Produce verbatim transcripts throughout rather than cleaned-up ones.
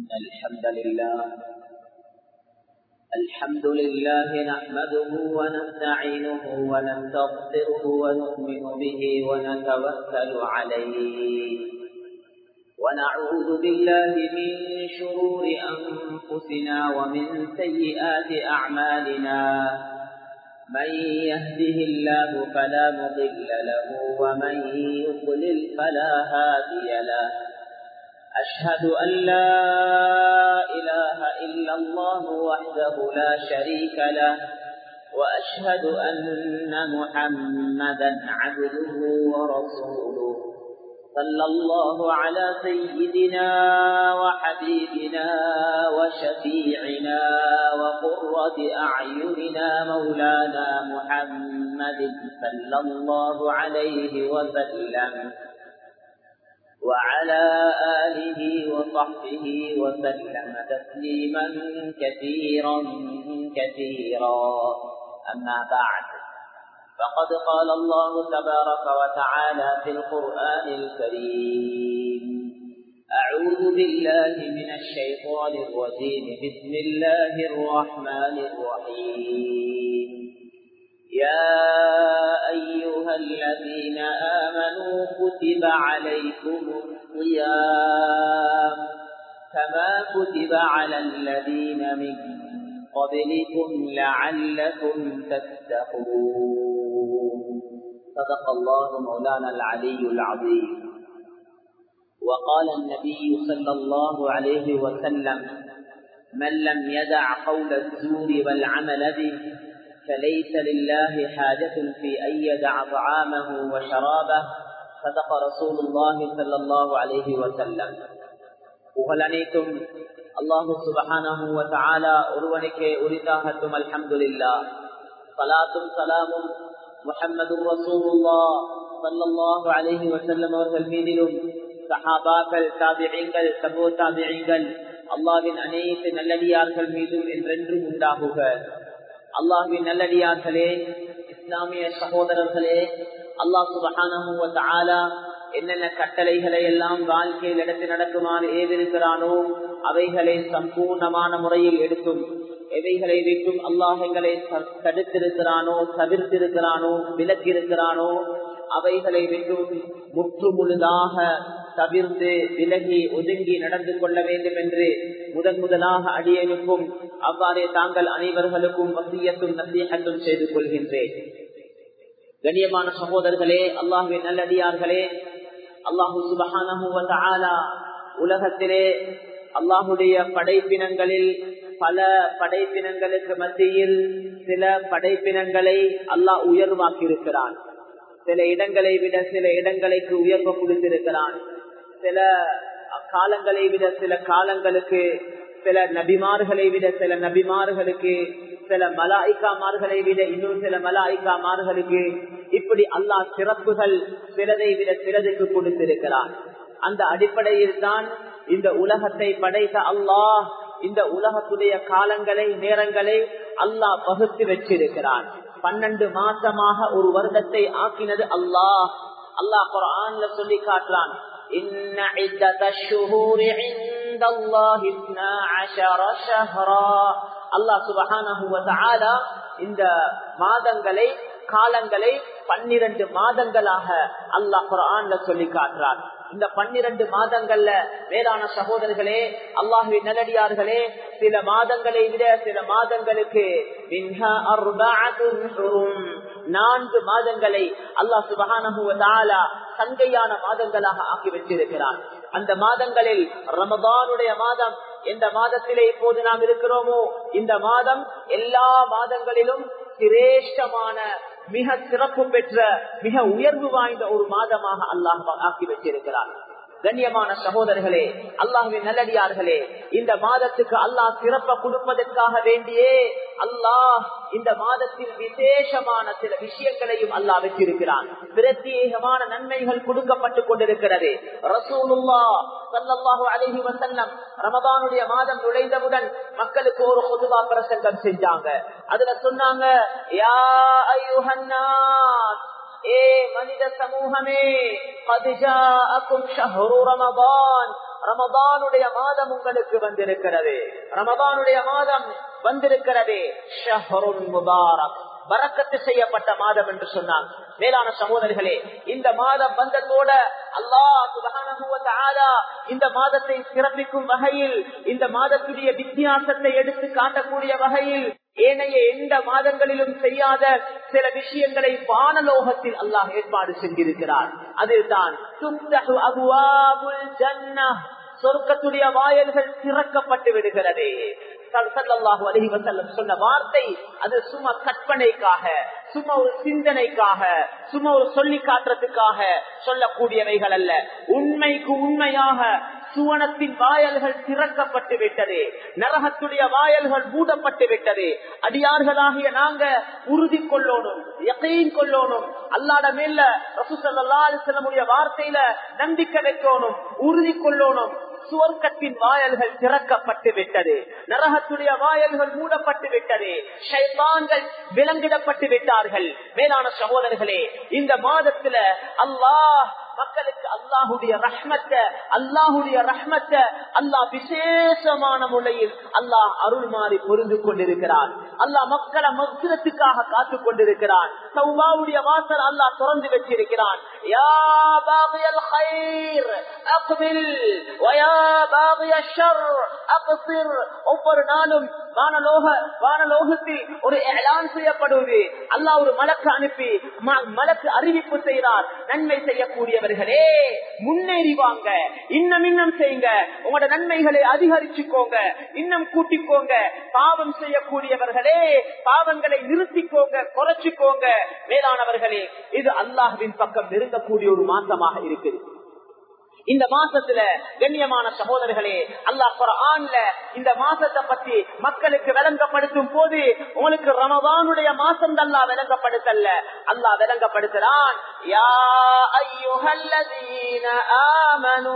إن الحمد لله الحمد لله نحمده ونستعينه ونستغفره ونؤمن به ونتوكل عليه ونعوذ بالله من شرور أنفسنا ومن سيئات أعمالنا من يهده الله فلا مضل له ومن يضلل فلا هادي له أشهد أن لا إله إلا الله وحده لا شريك له وأشهد أن محمدا عبده ورسوله صلى الله على سيدنا وحبيبنا وشفيعنا وقرة أعيننا مولانا محمد صلى الله عليه وسلم وعلى آله وصحبه وسلم تسليما كثيرا كثيرا أما بعد فقد قال الله تبارك وتعالى في القرآن الكريم أعوذ بالله من الشيطان الرجيم بسم الله الرحمن الرحيم يا أيها الذين آمنوا كتب عليكم الصيام كما كتب على الذين من قبلكم لعلكم تتقون صدق الله مولانا العلي العظيم وقال النبي صلى الله عليه وسلم من لم يدع قول الزور والعمل به فليس لله حاجة في أن يدع طعامه وشرابه صدق رسول الله صلى الله عليه وسلم புகழனைத்தும் அல்லாஹு சுப்ஹானஹு வ தஆலா ஒருவனுக்கே உரித்தாகட்டும். அல்ஹம்துலில்லாஹ். ஸலாத்தும் ஸலாமும் முஹம்மதுர் ரசூலுல்லாஹ் ஸல்லல்லாஹு அலைஹி வஸல்லம் அவர்கள் மீதிலும் சஹாபாக்கள், தாபிஈன்கள், தபூ தாபிஈன்கள், அல்லாஹ்வின் அனைத்து நல்லடியார்கள் மீதும் என்றென்றும் உண்டாகுக. அல்லாஹ்வின் நல்லடியார்களே, இஸ்லாமிய சகோதரர்களே, அல்லாஹ் சுப்ஹானஹு வ தஆலா என்னென்ன கட்டளைகளை எல்லாம் வாழ்க்கையில் எடுத்து நடக்குமாறு ஏதிருக்கிறானோ அவைகளை சம்பூர்ணமான முறையில் எடுக்கும், எவைகளை விட்டும் அல்லாஹ் எங்களை தடுத்திருக்கிறானோ தவிர்த்திருக்கிறானோ விலக்கியிருக்கிறானோ அவைகளை விட்டும் முற்று முழுதாக தவிர்த்து விலகி ஒதுங்கி நடந்து கொள்ள வேண்டும் என்று முதன் முதலாக அடியனுக்கும் அவ்வாறே தாங்கள் அனைவர்களுக்கும் வசியத்தும் நசீஹத்தும் செய்து கொள்கின்றேன். கண்ணியமான சகோதரர்களே, அல்லாஹ்வின் நல்லடியார்களே, அல்லாஹு சுப்ஹானஹு வ தஆலா உலகத்திலே அல்லாஹுடைய படைப்பினங்களில் பல படைப்பினங்களுக்கு மத்தியில் சில படைப்பினங்களை அல்லாஹ் உயர்வாக்கி இருக்கிறான். சில இடங்களை விட சில இடங்களுக்கு உயர்வு கொடுத்திருக்கிறான். சில காலங்களை விட சில காலங்களுக்கு, சில நபிமார்களை விட சில நபிமார்களுக்கு, சில மலாய்க்காமார்களை விட இன்னும் சில மலாய்க்காமார்களுக்கு, இப்படி அல்லாஹ் சிறப்புகள் சிலதை விட சிலதுக்கு கொடுத்திருக்கிறான். அந்த அடிப்படையில் தான் இந்த உலகத்தை படைத்த அல்லாஹ் இந்த உலகத்துடைய காலங்களை நேரங்களை அல்லாஹ் பகுத்து வச்சிருக்கிறான். பன்னெண்டு மாசமாக ஒரு வருடத்தை ஆக்கினது அல்லாஹ். அல்லாஹ் குர்ஆன்ல சொல்லி காட்டுறான், இன்ன இத்தஷ் ஷுஹூரி இன்தல்லாஹி இஸ்னா அஷர ஷஹ்ரா. அல்லாஹ் சுப்ஹானஹு வ தஆலா இந்த மாதங்களை காலங்களை பன்னிரண்டு மாதங்களாக அல்லாஹ் குர்ஆன்ல சொல்லி காட்டுறான். இந்த பன்னிரண்டு மாதங்கள்ல வேளாண் சகோதரர்களே, அல்லாஹ்வின் நல்லடியார்களே, சில மாதங்களை விட சில மாதங்களுக்கு நான்கு மாதங்களை அல்லாஹ் சுப்ஹானஹு வ தஆலா சங்கையான மாதங்களாக ஆக்கி வச்சிருக்கிறான். அந்த மாதங்களில் ரமதானுடைய மாதம் எந்த மாதத்திலே இப்போது நாம் இருக்கிறோமோ இந்த மாதம் எல்லா மாதங்களிலும் சிரேஷ்டமான மிக சிறப்பு பெற்ற மிக உயர்வு வாய்ந்த ஒரு மாதமாக அல்லாஹ் ஆக்கி வச்சிருக்கிறார். கண்ணியமான சகோதரர்களே, அல்லாஹ்வின் நல்லடியார்களே, இந்த மாதத்துக்கு அல்லாஹ் சிறப்பை கொடுப்பதற்காக வேண்டியே அல்லாஹ் இந்த மாதத்தில் விசேஷமான சில விஷயங்களையும் அல்லாஹ் வச்சிருக்கிறான். பிரத்யேகமான நன்மைகள் கொடுக்கப்பட்டு கொண்டிருக்கிறது. ரசூலுல்லாஹ் ஸல்லல்லாஹு அலைஹி வஸல்லம் ரமதானுடைய மாதம் நுழைந்தவுடன் மக்களுக்கு ஒரு குதுபா பிரசங்கம் செஞ்சாங்க. அதுல சொன்னாங்க, யா அய்யுஹன் நாஸ், ஏ மனித சமூகமே, قد جاءكم شهر رمضان, ரமதானுடைய மாதம் உங்களுக்கு வந்திருக்கிறது. ரமதானுடைய மாதம் வந்திருக்கிறது. ஷஹ்ருன் முபாரக், பரக்கத்து செய்யப்பட்ட மாதம் என்று சொன்னாங்க. மேலான சகோதரர்களே, இந்த மாதம் வந்ததோட அல்லாஹ் சுப்ஹானஹு வ தஆலா இந்த மாதத்தை சிறப்பிக்கும் வகையில், இந்த மாதத்துடைய வித்தியாசத்தை எடுத்து காட்டக்கூடிய வகையில் ஏனைய எந்த மாதங்களிலும் செய்யாத சில விஷயங்களை வானலோகத்தில் அல்லாஹ் ஏற்பாடு செஞ்சிருக்கிறார். அதில்தான் துஃப்தஹு அப்வாபுல் ஜன்னஹ், சொர்க்கத்துடைய வாயில்கள் திறக்கப்பட்டு விடுகிறது. ஸல்லல்லாஹு அலைஹி வஸல்லம் சொன்ன வார்த்தை அது சும்மா கற்பனைக்காக, சும்மா ஒரு சிந்தனைக்காக, சும்மா ஒரு சொல்லி காட்டுறதுக்காக சொல்லக்கூடியவைகள் அல்ல. உண்மைக்கு உண்மையாக சுவனத்தின் வாயல்கள் திறக்கப்பட்டு விட்டது, நரகத்துடைய வாயல்கள் மூடப்பட்டு விட்டது. அடியார்களாகிய நாங்க உறுதி கொள்ளணும், யகீன் கொள்ளணும். அல்லாஹ்ட மேல ரசூல் ஸல்லல்லாஹு அலைஹி வஸல்லம் வார்த்தையில நம்பிக்கை வைக்கணும், உறுதி கொள்ளணும். சுவர்க்கத்தின் வாயல்கள் திறக்கப்பட்டு விட்டது, நரகத்துடைய வாயல்கள் மூடப்பட்டு விட்டது, ஷைத்தான்கள் விலங்கிடப்பட்டு விட்டார்கள். மேலான சகோதரர்களே, இந்த மாதத்துல அல்லாஹ் மக்களுக்கு அல்லாஹுடைய ரஹ்மத்தை அல்லாஹுடைய ரஹ்மத்தை அல்லாஹ் விசேஷமான முறையில் அல்லாஹ் அருள் மாறி பொருந்து கொண்டிருக்கிறார். அல்லாஹ் மக்களை மக்ஃபிரத்துக்காக காத்துக் கொண்டிருக்கிறான். தௌபாவுடைய வாசல் அல்லாஹ் திறந்து வச்சிருக்கிறான். யா பாகியல் கைர் அக்பில் வயா பாகியல் ஷர் அக்ஸிர். ஒவ்வொரு நாளும் வானலோக வானலோகத்தில் ஒரு எலான் செய்யப்படுவது. அல்லாஹ் ஒரு மலக்கு அனுப்பி மலக்கு அறிவிப்பு செய்கிறார். நன்மை செய்யக்கூடியவர்களே முன்னேறி வாங்க, இன்னும் இன்னும் செய்யுங்க, உங்களோட நன்மைகளை அதிகரிச்சுக்கோங்க, இன்னும் கூட்டிக்கோங்க. பாவம் செய்யக்கூடியவர்களே பாவங்களை நிறுத்திக்கோங்க, குறைச்சிக்கோங்க. மேலானவர்களே, இது அல்லாஹ்வின் பக்கம் நெருங்கக்கூடிய ஒரு மாசமாக இருக்குது. இந்த மாசத்துல கண்ணியமான சகோதரர்களே, அல்லாஹ் குர்ஆன்ல இந்த மாசத்தை பத்தி மக்களுக்கு விளங்கப்படுத்தும் போது உங்களுக்கு ரமதானுடைய மாசம் அல்லாஹ் விளங்கப்படுத்தல்ல, அல்லாஹ் விளங்கப்படுத்துறான். யா அய்யுஹல்லதீன ஆமனூ,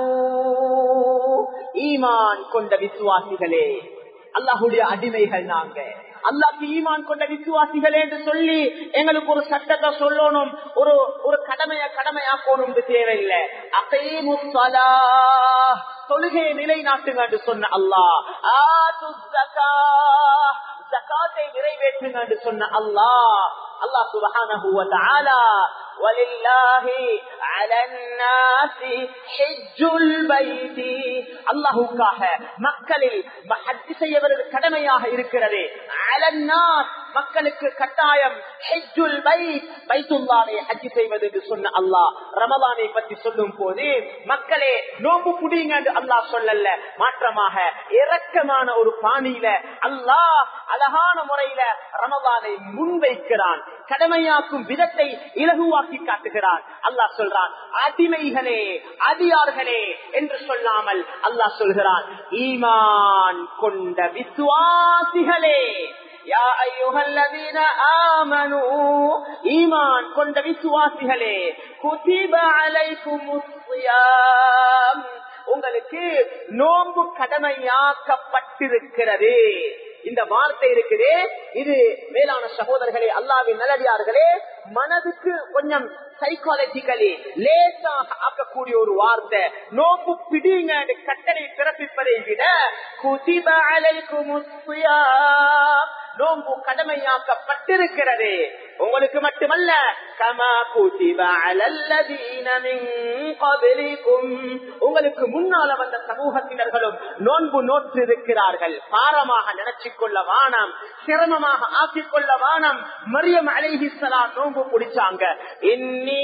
ஈமான் கொண்ட விசுவாசிகளே, அல்லாஹ்வுடைய அடிமைகள் நாங்க, அல்லாஹ்க்கு ஈமான் கொண்ட விசுவாசிகளே என்று சொல்லி எங்களுக்கு ஒரு சட்டத்தை சொல்லணும், ஒரு ஒரு கடமையை கடமையாக்கணும் தேவையில்லை. அகீமுஸ் ஸலாஹ், தொழுகையை நிலைநாட்டுங்க என்று சொன்ன அல்லாஹ். ஆத்துஸ் ஸகாத், ஸகாத்தை நிறைவேற்றுங்க என்று சொன்ன அல்லாஹ். அல்லாஹ் சுப்ஹானஹு வ தஆலா வலில்லாஹி அலன்னாஸி ஹஜ்ஜுல் பைத்தி, அல்லாஹ்வுக்காக மக்களில் ஹஜ் செய்வது கடமையாக இருக்கிறது. அலன்னாஸ், மக்களுக்கு கட்டாயம். ஹஜ்ஜுல் பைத், பைத்துல்லாஹை ஹஜ் செய்வது என்று சொன்ன அல்லாஹ் ரமலானை பற்றி சொல்லும் போது மக்களே நோம்பு புடிங்க என்று அல்லாஹ் சொல்லல, மாற்றமாக இரக்கமான ஒரு பாணியில அல்லாஹ் அழகான முறையில ரமலானை முன்வைக்கிறான். கடமையாக்கும் விதத்தை இலகுவாக்கி காட்டுகிறான். அல்லாஹ் சொல்றான், அடிமைகளே அடியார்களே என்று சொல்லாமல் அல்லாஹ் சொல்கிறான், ஈமான் கொண்ட விசுவாசிகளே. யா அய்யுஹல்லதீன ஆமனூ, ஈமான் கொண்ட விசுவாசிகளே, குதிப அலைக்குமுஸ் ஸியாம், உங்களுக்கு நோன்பு கடமையாக்கப்பட்டிருக்கிறது. இந்த வார்த்தை இருக்குது, இது மேலான சகோதரர்களே, அல்லாஹ்வின் நல்லடியார்களே, மனதுக்கு கொஞ்சம் சைக்காலஜிக்கலி லேசாக ஆக்கக்கூடிய ஒரு வார்த்தை. நோம்பு பிடிங்க கட்டளை பிறப்பிப்பதை விட குதிப அலைக்குமுஸ் ஸியாம், நோம்பு கடமையாக்கப்பட்டிருக்கிறது. உங்களுக்கு மட்டுமல்ல, கமா குதிப அலல்லதீன மின் கப்லிகும், உங்களுக்கு முன்னால வந்த சமூகத்தினர்களும் நோன்பு நோற்று இருக்கிறார்கள். பாரமாக நினைச்சுக் கொள்ள வானம், சிரமமாக ஆக்கிக் கொள்ள வானம். மரியம் அலைஹிஸ்ஸலாம் நோன்பு பிடிச்சாங்க. இன்னி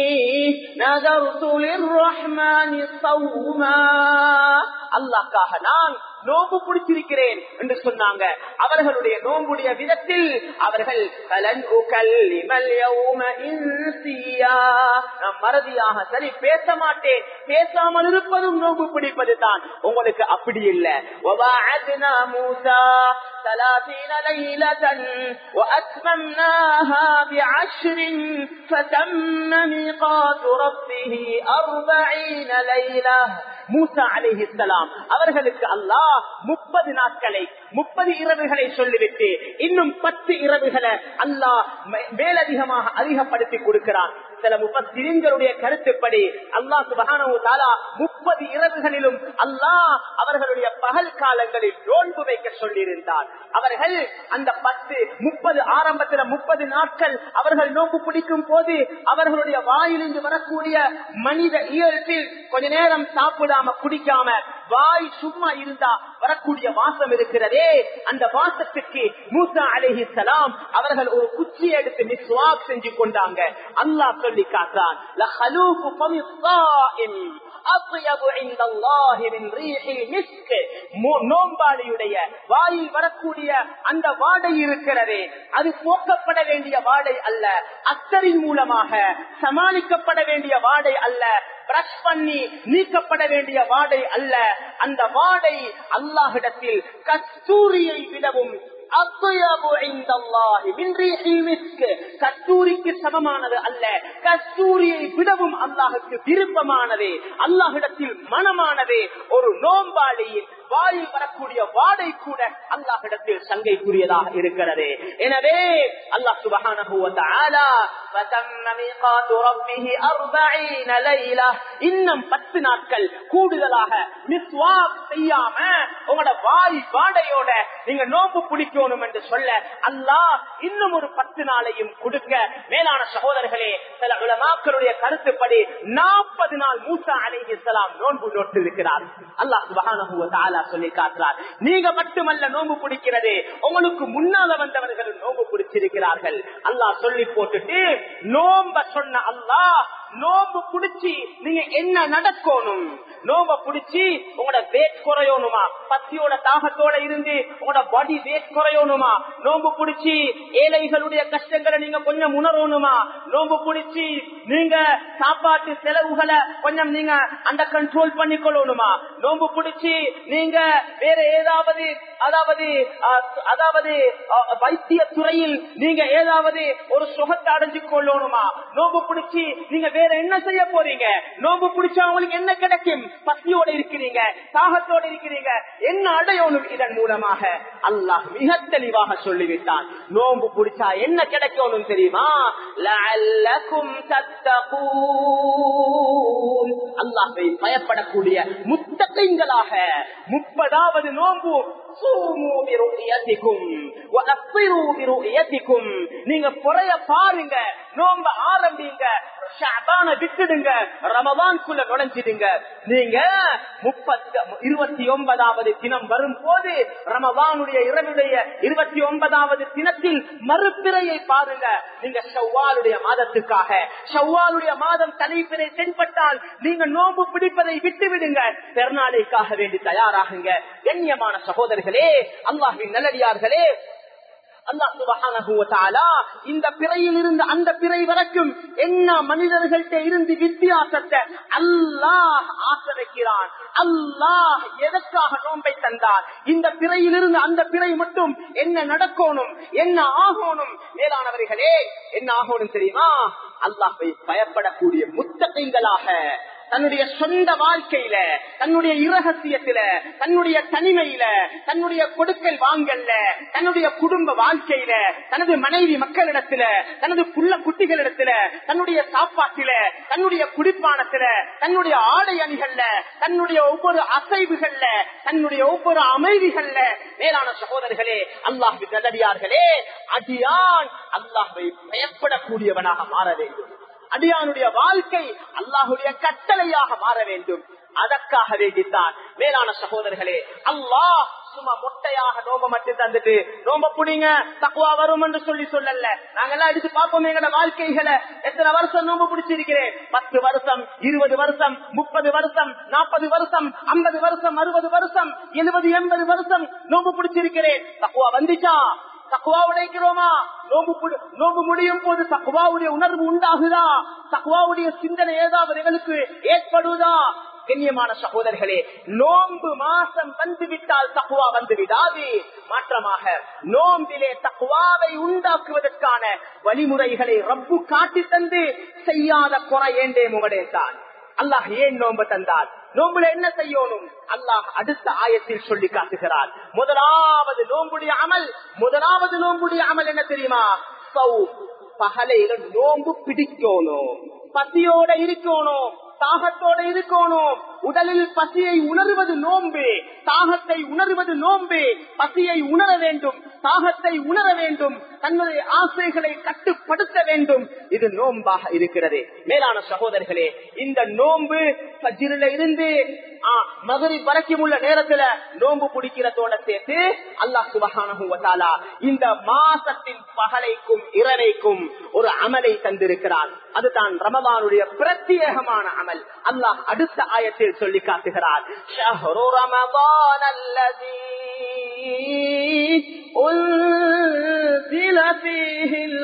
நதர்து லிர்ரஹ்மானி ஸௌமா, அல்லாஹ்க்காக நான் நோம்பு பிடிச்சிருக்கிறேன் என்று சொன்னாங்க. அவர்களுடைய நோம்புடைய விதத்தில் அவர்கள் நான் மறதியாக சரி பேச மாட்டேன், பேசாமல் இருப்பதும் நோம்பு பிடிப்பது தான். உங்களுக்கு அப்படி இல்லை. மூசா ثلاثين ليلة وأتممناها بعشر فتم ميقات ربه أربعين ليلة. மூசா அலைஹிஸ்ஸலாம் அவர்களுக்கு அல்லாஹ் முப்பது நாட்களை முப்பது இரவுகளை சொல்லிவிட்டு இன்னும் பத்து இரவுகளை அல்லாஹ் மேலதிகமாக அதிகப்படுத்தி கொடுக்கிறான். சில முஃபஸ்ஸிரீன்களுடைய கருத்துப்படி அல்லாஹ் சுப்ஹானஹு வ தஆலா முப்பது இரவுகளிலும் அல்லாஹ் அவர்களுடைய பகல் காலங்களில் நோன்பு வைக்க சொல்லியிருந்தார். அவர்கள் அந்த பத்து முப்பது ஆரம்பத்தில் முப்பது நாட்கள் அவர்கள் நோன்பு பிடிக்கும் போது அவர்களுடைய வாயிலிருந்து வரக்கூடிய மனித இயல்பில் கொஞ்ச நேரம் சாப்பிடாம குடிக்காம வாய் சும்மா இருந்தா வரக்கூடிய வாசம் இருக்கிறதே, அந்த வாசத்துக்கு மூசா அலைஹிஸ்ஸலாம் அவர்கள் ஒரு குச்சி எடுத்து மிஸ்வாக் செஞ்சு கொண்டாங்க. அல்லாஹ் சொல்லி காட்டான், லஹலூஃபு ஃபமிஸ்ஸாஇம் அத்யபு இன்தல்லாஹி மின் ரீஹில் மிஸ்க். நோம்பாளியுடைய வாயில் வரக்கூடிய அந்த வாடை இருக்கிறதே, அது போக்கப்பட வேண்டிய வாடை அல்ல, அத்தரின் மூலமாக சமாளிக்கப்பட வேண்டிய வாடை அல்ல, பிரஷ் பண்ணி நீக்கப்பட வேண்டிய வாடை அல்ல. அந்த வாடை அல்லாஹ்விடத்தில் கஸ்தூரியை விடவும் கஸ்தூரிக்கு சமமானது அல்ல, கஸ்தூரியை விடவும் அல்லாஹுக்கு விருப்பமானது, அல்லாஹ்விடத்தில் மனமானது. ஒரு நோம்பாளியின் வாயில் வரக்கூடிய வாடை கூட அல்லாஹ்விடத்தில் சங்கைக்குரியதாக இருக்கிறது. எனவே அல்லாஹ் சுப்ஹானஹு வ தஆலா ஃபதம்ம மீகாத்து ரப்பிஹி அர்பஈன லைலா, இன்னும் பத்து நாட்கள் கூடுதலாக மிஸ்வாக் செய்யாம உங்களோட வாய் வாடையோட நீங்க நோன்பு பிடிக்கணும் என்று சொல்ல அல்லாஹ் இன்னும் ஒரு பத்து நாளையும் கொடுக்க. மேலான சகோதரர்களே, சில உலமாக்களுடைய கருத்துப்படி நாற்பது நாள் மூசா அலைஹிஸ்ஸலாம் நோன்பு நோட்டு இருக்கிறார். அல்லாஹ் சுப்ஹானஹு வ தஆலா சொல்லி காட்டுறார், நீங்க மட்டுமல்ல நோன்பு பிடிக்கிறது, உங்களுக்கு முன்னால வந்தவர்கள் நோன்பு பிடிச்சிருக்கிறார்கள். அல்லாஹ் சொல்லி போட்டுட்டு நோம்ப சொன்ன அல்லாஹ் நோம்பு புடிச்சு நீங்க என்ன நடக்கணும், நோம்ப புடிச்சு உங்களோட வெயிட் குறையணுமா, பசியோட தாகத்தோட இருந்து உங்களோட பாடி வெயிட் குறையணுமா, நோம்பு புடிச்சு ஏழைகளுடைய கஷ்டங்களை நீங்க கொஞ்சம் உணரணுமா, நோம்பு புடிச்சு நீங்க சாப்பாட்டு செலவுகளை கொஞ்சம் நீங்க அந்த கண்ட்ரோல் பண்ணிக்கொள்ளணுமா, நோம்பு புடிச்சு நீங்க வேற ஏதாவது அதாவது அதாவது வைத்திய துறையில் நீங்க ஏதாவது ஒரு சுகத்தை அடைஞ்சு கொள்ளணுமா, நோம்பு பிடிச்சி நீங்க வேற என்ன செய்ய போறீங்க, நோம்பு பிடிச்சா உங்களுக்கு என்ன கிடைக்கும், பசியோட இருக்கிறீங்க தாகத்தோட இருக்கிறீங்க, என்ன அடையணும். இதன் மூலமாக அல்லாஹ் மிக தெளிவாக சொல்லிவிட்டான், நோம்பு பிடிச்சா என்ன கிடைக்கணும் தெரியுமா, லஅல்லகும் தத்தகூன், அல்லாஹ்வை பயப்படக்கூடிய முத்தகீன்களாக. முப்பதாவது நோம்பு நீங்க பொறைய பாருங்க, நோம்ப ஆரம்பிங்க, ஷஅபான விட்டுடுங்க, ரமதான்குள்ள நுழைஞ்சிடுங்க. நீங்க முப்பத்தி இருபத்தி ஒன்பதாவது தினம் வரும் போது ரமதானுடைய இரவுடைய இருபத்தி ஒன்பதாவது தினத்தில் மறுபிறையை பாருங்க. நீங்க ஷவ்வாலுடைய மாதத்துக்காக ஷவ்வாலுடைய மாதம் தலைப்பிறை தென்பட்டால் நீங்க நோம்பு பிடிப்பதை விட்டு விடுங்க, பெருநாளைக்காக வேண்டி தயாராகுங்க. கண்ணியமான சகோதரர்களே, அல்லாஹ்வின் நல்லடியார்களே, அல்லாஹ் சுப்ஹானஹு வ தஆலா இந்த பிறையில் இருந்து அந்த பிறை வரைக்கும் என்ன மனிதர்கள்ட்ட இருந்து வித்தியாசத்தை அல்லாஹ் ஆக்க வைக்கிறான். அல்லாஹ் எதற்காக நோன்பை தந்தார், இந்த பிறையில் இருந்து அந்த பிறை மட்டும் என்ன நடக்கணும், என்ன ஆகணும். மேலானவர்களே, என்ன ஆகணும் தெரியுமா, அல்லாஹ்வை பயப்படக்கூடிய முத்தகீன்களாக தன்னுடைய சொந்த வாழ்க்கையில, தன்னுடைய இரகசியத்தில, தன்னுடைய தனிமையில, தன்னுடைய கொடுக்கல் வாங்கல்ல, தன்னுடைய குடும்ப வாழ்க்கையில, தனது மனைவி மக்களிடத்துல, தனது புள்ள குட்டிகளிடத்துல, தன்னுடைய சாப்பாட்டில, தன்னுடைய குடிப்பானத்தில, தன்னுடைய ஆடை அணிகள்ல, தன்னுடைய ஒவ்வொரு அசைவுகள்ல, தன்னுடைய ஒவ்வொரு அமைதிகள்ல. மேலான சகோதரர்களே, அல்லாஹ்வின் நல்லடியார்களே, அடியான் அல்லாஹ்வை பயப்படக்கூடியவனாக மாற வேண்டும். அடியானுடைய வாழ்க்கை அல்லாஹுடைய கட்டளையாக மாற வேண்டும். அதற்காக வேண்டித்தான் மேலான சகோதரர்களே, அல்லாஹ் சும்மா மொட்டையாக நோம்ப மட்டும் தந்துட்டு நோம்ப புடிங்க தக்குவா வரும் என்று சொல்லி சொல்லல. நாங்கெல்லாம் எடுத்து பார்ப்போம் எங்களோட வாழ்க்கைகளை. எத்தனை வருஷம் நோம்பு பிடிச்சிருக்கிறேன், பத்து வருஷம், இருபது வருஷம், முப்பது வருஷம், நாற்பது வருஷம், ஐம்பது வருஷம், அறுபது வருஷம், எழுபது எண்பது வருஷம் நோம்பு பிடிச்சிருக்கிறேன். தக்குவா வந்துச்சா, தக்குவா உடைக்கிறோமா, நோம்பு நோம்பு முடியும் போது தக்குவாவுடைய உணர்வு உண்டாகுதா, தக்குவாவுடைய சிந்தனை ஏதாவது எங்களுக்கு ஏற்படுவதா, கண்ணியமான சகோதரர்களே, நோன்பு மாசம் வந்துவிட்டால் தக்குவா வந்து விடாது. மாற்றமாக நோம்பிலே தக்குவாவை உண்டாக்குவதற்கான வழிமுறைகளை ரப்பு காட்டி தந்து செய்யாத குறை ஏண்டே முகடே தான். அல்லாஹ் ஏன் நோன்பு தந்தார்? நோம்புல என்ன செய்யணும்? அல்லாஹ் அடுத்த ஆயத்தில் சொல்லி காட்டுகிறார். முதலாவது நோம்புடைய அமல் முதலாவது நோம்புடைய அமல் என்ன தெரியுமா? சௌம். பகலையில நோம்பு பிடிக்கணும், பசியோட இருக்கணும், தாகத்தோட இருக்கணும். உடலில் பசியை உணர்வது நோம்பு, தாகத்தை உணர்வது நோம்பு. பசியை உணர வேண்டும், தாகத்தை உணர வேண்டும், தன்னுடைய ஆசைகளை கட்டுப்படுத்த வேண்டும். இது நோம்பாக இருக்கிறது. மேலான சகோதரர்களே, இந்த நோம்பு ஃபஜ்ரில இருந்து மகரிப் வரைக்கும் உள்ள நேரத்துல நோம்பு பிடிக்கிறதோட சேர்த்து அல்லாஹ் சுப்ஹானஹு வ தஆலா இந்த மாசத்தின் பகலைக்கும் இரவைக்கும் ஒரு அமலை தந்திருக்கிறான். அதுதான் ரமதானுடைய பிரத்யேகமான அமல். அல்லாஹ் அடுத்த ஆயத்தில் சொல்லி காட்டுகிறார். ஷஹ்ரு ரமதான் அல்லதீ உன்ஸில ஃபீஹில்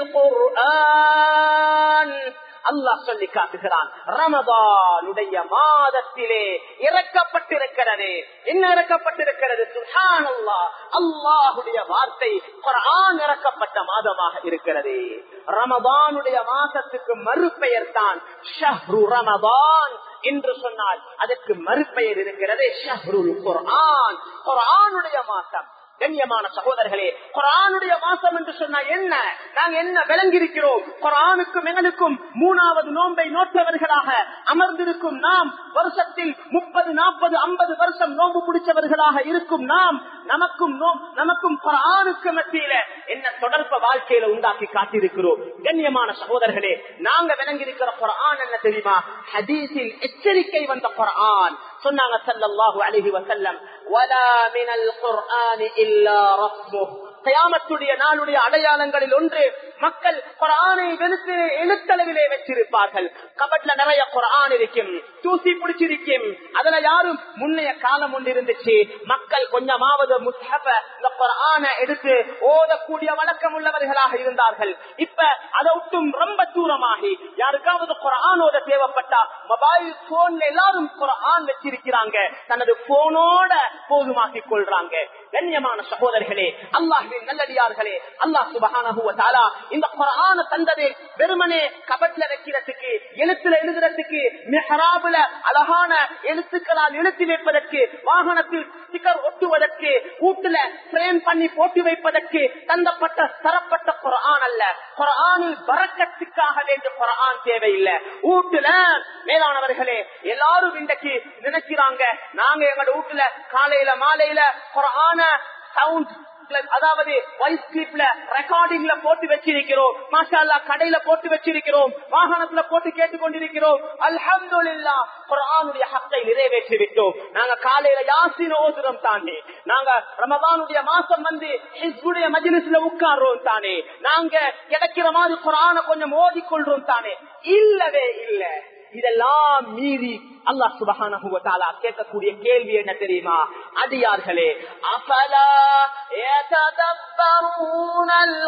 குர்ஆன். அல்லாஹ் சொல்லி காட்டுகிறான், ரமதானுடைய மாதத்திலே இறக்கப்பட்டிருக்கிறது. என்ன இறக்கப்பட்டிருக்கிறது? சுப்ஹானல்லாஹ், அல்லாஹுடைய வார்த்தை குர்ஆன் இறக்கப்பட்ட மாதமாக இருக்கிறது. ரமதானுடைய மாசத்துக்கு மறுபெயர் தான் ஷஹ்ரு ரமதான் என்று சொன்னால் அதற்கு மறுபெயர் இருக்கிறது ஷஹ்ருல் குர்ஆன், குர்ஆனுடைய மாசம். கண்ணியமான சகோதரர்களே, குர்ஆனுடைய மாசம் என்று சொன்னா என்ன? நாங்க என்ன விளங்கியிருக்கிறோம்? குர்ஆனுக்கும் எங்களுக்கும் மூணாவது நோன்பை நோற்றவர்களாக அமர்ந்திருக்கும் நாம், வருஷத்தில் முப்பது நாற்பது ஐம்பது வருஷம் நோன்பு பிடிச்சவர்களாக இருக்கும் நாம், நமக்கும் நமக்கும் குர்ஆனுக்கு மத்தியில என்ன தொடர்பு வாழ்க்கையில உண்டாக்கி காட்டியிருக்கிறோம். கண்ணியமான சகோதரர்களே, நாங்க விளங்கியிருக்கிற குர்ஆன் என்ன தெரியுமா? ஹதீஸில் எச்சரிக்கை வந்த குர்ஆன். சொன்னாங்க ஸல்லல்லாஹு அலைஹி வஸல்லம், வலா மினல் குர்ஆனி இல்லா ரஃப்முஹ். கியாமத்துடைய நாளுடைய அடையாளங்களில் ஒன்று, மக்கள் குர்ஆனை வெறுத்து எழுத்தளவிலே வச்சிருப்பார்கள். கபட்ல நிறைய குர்ஆன் இருக்கும், தூசி பிடிச்சிருக்கும். அதுல யாரும் முன்னைய காலம் ஒன்று இருந்துச்சு, மக்கள் கொஞ்சமாவது முஸ்ஹஃப இந்த குர்ஆனை எடுத்து ஓதக்கூடிய வழக்கம் உள்ளவர்களாக இருந்தார்கள். இப்ப அதை விட்டும் ரொம்ப தூரமாகி யாருக்காவது குர்ஆன் ஓத தேவைப்பட்டா மொபைல் போன்ல எல்லாரும் குர்ஆன் வச்சிருக்கிறாங்க, தனது போனோட போதுமாக்கிக் கொள்றாங்க. கண்ணியமான சகோதரர்களே, அல்லாஹ்வின் நல்லடியார்களே, அல்லாஹ் சுப்ஹானஹு வ தஆலா இந்த குர்ஆனை தந்ததே வெறுமனே கபட்ல வைக்கிறதுக்கு, எழுத்துல எழுதுறதுக்கு, மிஹ்ராபுல அழகான எழுத்துக்களால் எழுதி வைப்பதற்கு, வாகனத்தில் ஸ்டிக்கர் ஒட்டுவதற்கு, வீட்டுல ஃப்ரேம் பண்ணி போட்டு வைப்பதற்கு தந்தப்பட்ட தரப்பட்ட குர்ஆன் அல்ல. குர்ஆனில் பரக்கத்துக்காக வேண்டிய குர்ஆன் தேவையில்லை. வீட்டுல மேலானவர்களே, எல்லாரும் இன்றைக்கு நினைக்கிறாங்க, நாங்க எங்களோட வீட்டுல காலையில மாலையில குர்ஆன சவுண்ட், அதாவது வாய்ஸ் கிளிப்ல ரெக்கார்டிங்ல போட்டு வச்சிருக்கிறோம். மாஷா அல்லாஹ், கடையில போட்டு வச்சிருக்கிறோம், வாகனத்துல போட்டு கேட்டுக்கொண்டிருக்கிறோம். அல்ஹம்துலில்லாஹ், குர்ஆனுடைய ஹக்கை நிறைவேற்றி விட்டோம். நாங்க காலையில யாசின் ஓதுறோம் தானே, நாங்க ரமதானுடைய மாசம் வந்து ஹிஸ்புடைய மஜ்லிஸ்ல உட்கார்றோம் தானே, நாங்க கிடைக்கிற மாதிரி குர்ஆனை கொஞ்சம் ஓதிக்கொள்றோம் தானே. இல்லவே இல்ல. இதெல்லாம் மீறி அல்லாஹ் சுப்ஹானஹு வ தஆலா கேட்கக்கூடிய கேள்வி என்ன தெரியுமா? அடியார்களே, அஃபலா யததப்பரூனல்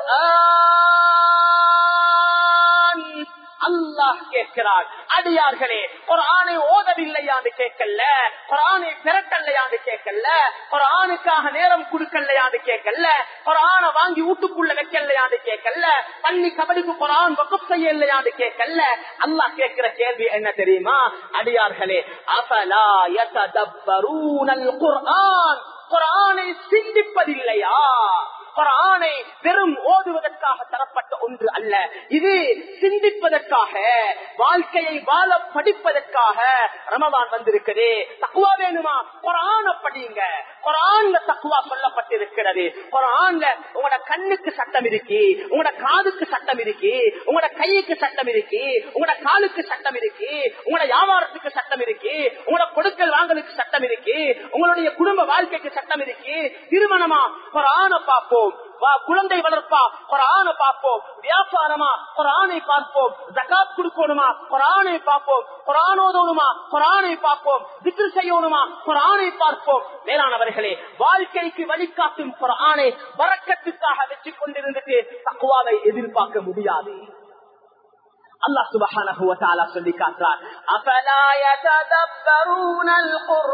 குர்ஆன். அல்லாஹ் கேட்கிறார், அடியார்களே குர்ஆனை ஓதவில்லையான்னு கேட்கல, குர்ஆனை திரட்டல்லையான்னு கேட்கல, குர்ஆனுக்காக நேரம் கொடுக்கலையான்னு கேட்கல, குர்ஆனை வாங்கி வீட்டுக்குள்ள வைக்கலையான்னு கேட்கல, பள்ளி கபடிக்கு குர்ஆன் வக்ஃப் செய்யலையான்னு கேட்கல. அல்லாஹ் கேட்கிற கேள்வி என்ன தெரியுமா? அடியார்களே, அஃபலா யததப்பரூனல் குர்ஆன். குர்ஆனை சிந்திப்பதில்லையா? குர்ஆனை வெறும் ஓதுவதற்காக தரப்பட்ட ஒன்று அல்ல, இது சிந்திப்பதற்காக, வாழ்க்கையை வாழ படிப்பதற்காக ரமதான் வந்திருக்குது. தக்வா வேணுமா? குர்ஆனை படிங்க. குர்ஆன்ல தக்வா சொல்லப்பட்டிருக்கிறது. குர்ஆன்ல உங்களோட கண்ணுக்கு சட்டம் இருக்கு, உங்களோட காதுக்கு சட்டம் இருக்கு, உங்களோட கைக்கு சட்டம் இருக்கு, உங்களோட காலுக்கு சட்டம் இருக்கு, உங்களோட வியாபாரத்துக்கு சட்டம் இருக்கு, உங்களோட கொடுக்கல் வாங்கலுக்கு சட்டம் இருக்கு, உங்களுடைய குடும்ப வாழ்க்கைக்கு சட்டம் இருக்கு. திருமணமா? குர்ஆனை பார்ப்போம். குழந்தை வளர்ப்பா? குர்ஆனை பார்ப்போம். வியாபாரமா? குர்ஆனை பார்ப்போம். ஜகாத் கொடுக்கணுமா? குர்ஆனை பார்ப்போம். குர்ஆன் ஓதணுமா? குர்ஆனை பார்ப்போம். திக்ர் செய்யணுமா? குர்ஆனை பார்ப்போம். மேலானவர்களே, வாழ்க்கைக்கு வழிகாட்டும் குர்ஆனை பரக்கத்துக்காக வச்சு கொண்டிருந்துட்டு தக்வாவை எதிர்பார்க்க முடியாது. அல்லாஹ் சுப்ஹானஹு வ தஆலா சொல்லி காட்டுறார், அஃபலா யததப்பரூனல்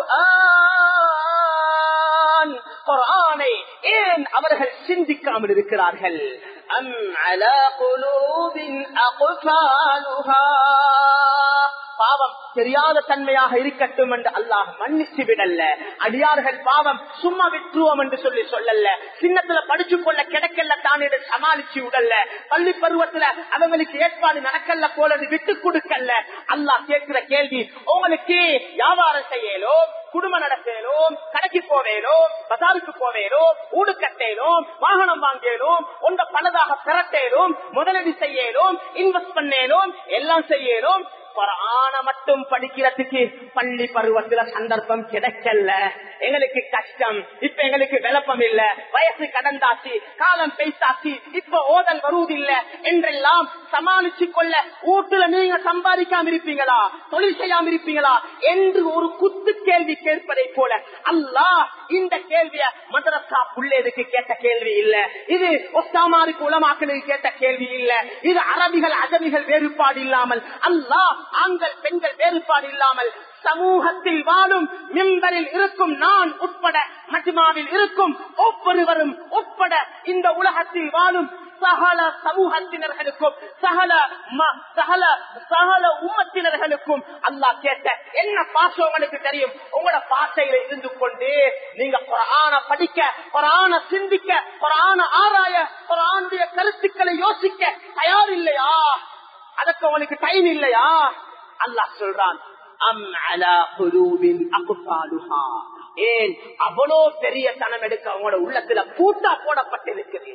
குர்ஆன், குர்ஆனை ஏன் அவர்கள் சிந்திக்காமல் இருக்கிறார்கள்? அம் அலா குலூபின் அக்ஃபாலுஹா, பாவம் தெரியாத தன்மையாக இருக்கட்டும் என்று அல்லாஹ் மன்னிச்சு விடல்ல. அடியார்கள் பாவம் சும்மா விட்டுருவோம் என்று சொல்லி சொல்லல. சின்னத்துல படிச்சு கொள்ள கிடைக்கல தானே சமாளிச்சு விடல்ல. பள்ளி பருவத்துல அவங்களுக்கு ஏற்பாடு நடக்கல போல விட்டு கொடுக்கல. அல்லாஹ் கேட்கிற கேள்வி, உங்களுக்கு வியாபாரம் செய்யலும், குடும்ப நடத்தலும், கடைக்கு போவேலும், பசாருக்கு போவேலும், ஊடு கட்டேலும், வாகனம் வாங்கலும், ஒன்ற பலதாக திரட்டேலும், முதலீடு செய்யலும், இன்வெஸ்ட் பண்ணேலும், எல்லாம் செய்யலும். குர்ஆன மட்டும் படிக்கிறதுக்கு பள்ளி பருவத்துல சந்தர்ப்பம் கிடைக்கல. எங்களுக்கு கஷ்டம், இப்ப எங்களுக்கு விளப்பம் இல்ல, வயசு கடந்தாச்சு, காலம் பேசாச்சு, இப்ப ஓதல் வருவதில்ல என்றெல்லாம் சமாளிச்சு கொள்ள வீட்டுல நீங்க சம்பாதிக்காம இருப்பீங்களா, தொழில் செய்யாம இருப்பீங்களா என்று ஒரு குத்து கேள்வி கேட்பதை போல அல்லாஹ் இந்த கேள்விய மதரசா புள்ளேதுக்கு கேட்ட கேள்வி இல்ல, இது ஒஸ்தாமாருக்கு உலமாக்களுக்கு கேட்ட கேள்வி இல்ல, இது அரபிகள் அஜமிகள் வேறுபாடு இல்லாமல், அல்லாஹ் ஆண்கள் பெண்கள் வேறுபாடு இல்லாமல் சமூகத்தில் வாழும் மிம்பரில் இருக்கும் நான் உட்பட, மஜ்மாவில் இருக்கும் ஒவ்வொருவரும் உட்பட இந்த உலகத்தில் வாழும் சகல சமூகத்தினர்களுக்கும் சகல சகல சகல உம்மத்தினர்களுக்கும் அல்லாஹ் கேட்ட என்ன பாசம் உங்களுக்கு தெரியும்? உங்களோட பாசையில இருந்து கொண்டு நீங்க குர்ஆன படிக்க, குர்ஆன சிந்திக்க, குர்ஆன ஆராய, குர்ஆனுடைய கருத்துக்களை யோசிக்க தயார் இல்லையா? அதற்கு உங்களுக்கு டைம் இல்லையா? அல்லாஹ் சொல்றான், அம் அலா குலூபின் அக்ஃபாலுஹா, ஏன் அவ்வளோ பெரிய தனம் எடுக்க அவங்களோட உள்ளத்துல பூட்டா போடப்பட்டிருக்கிறது.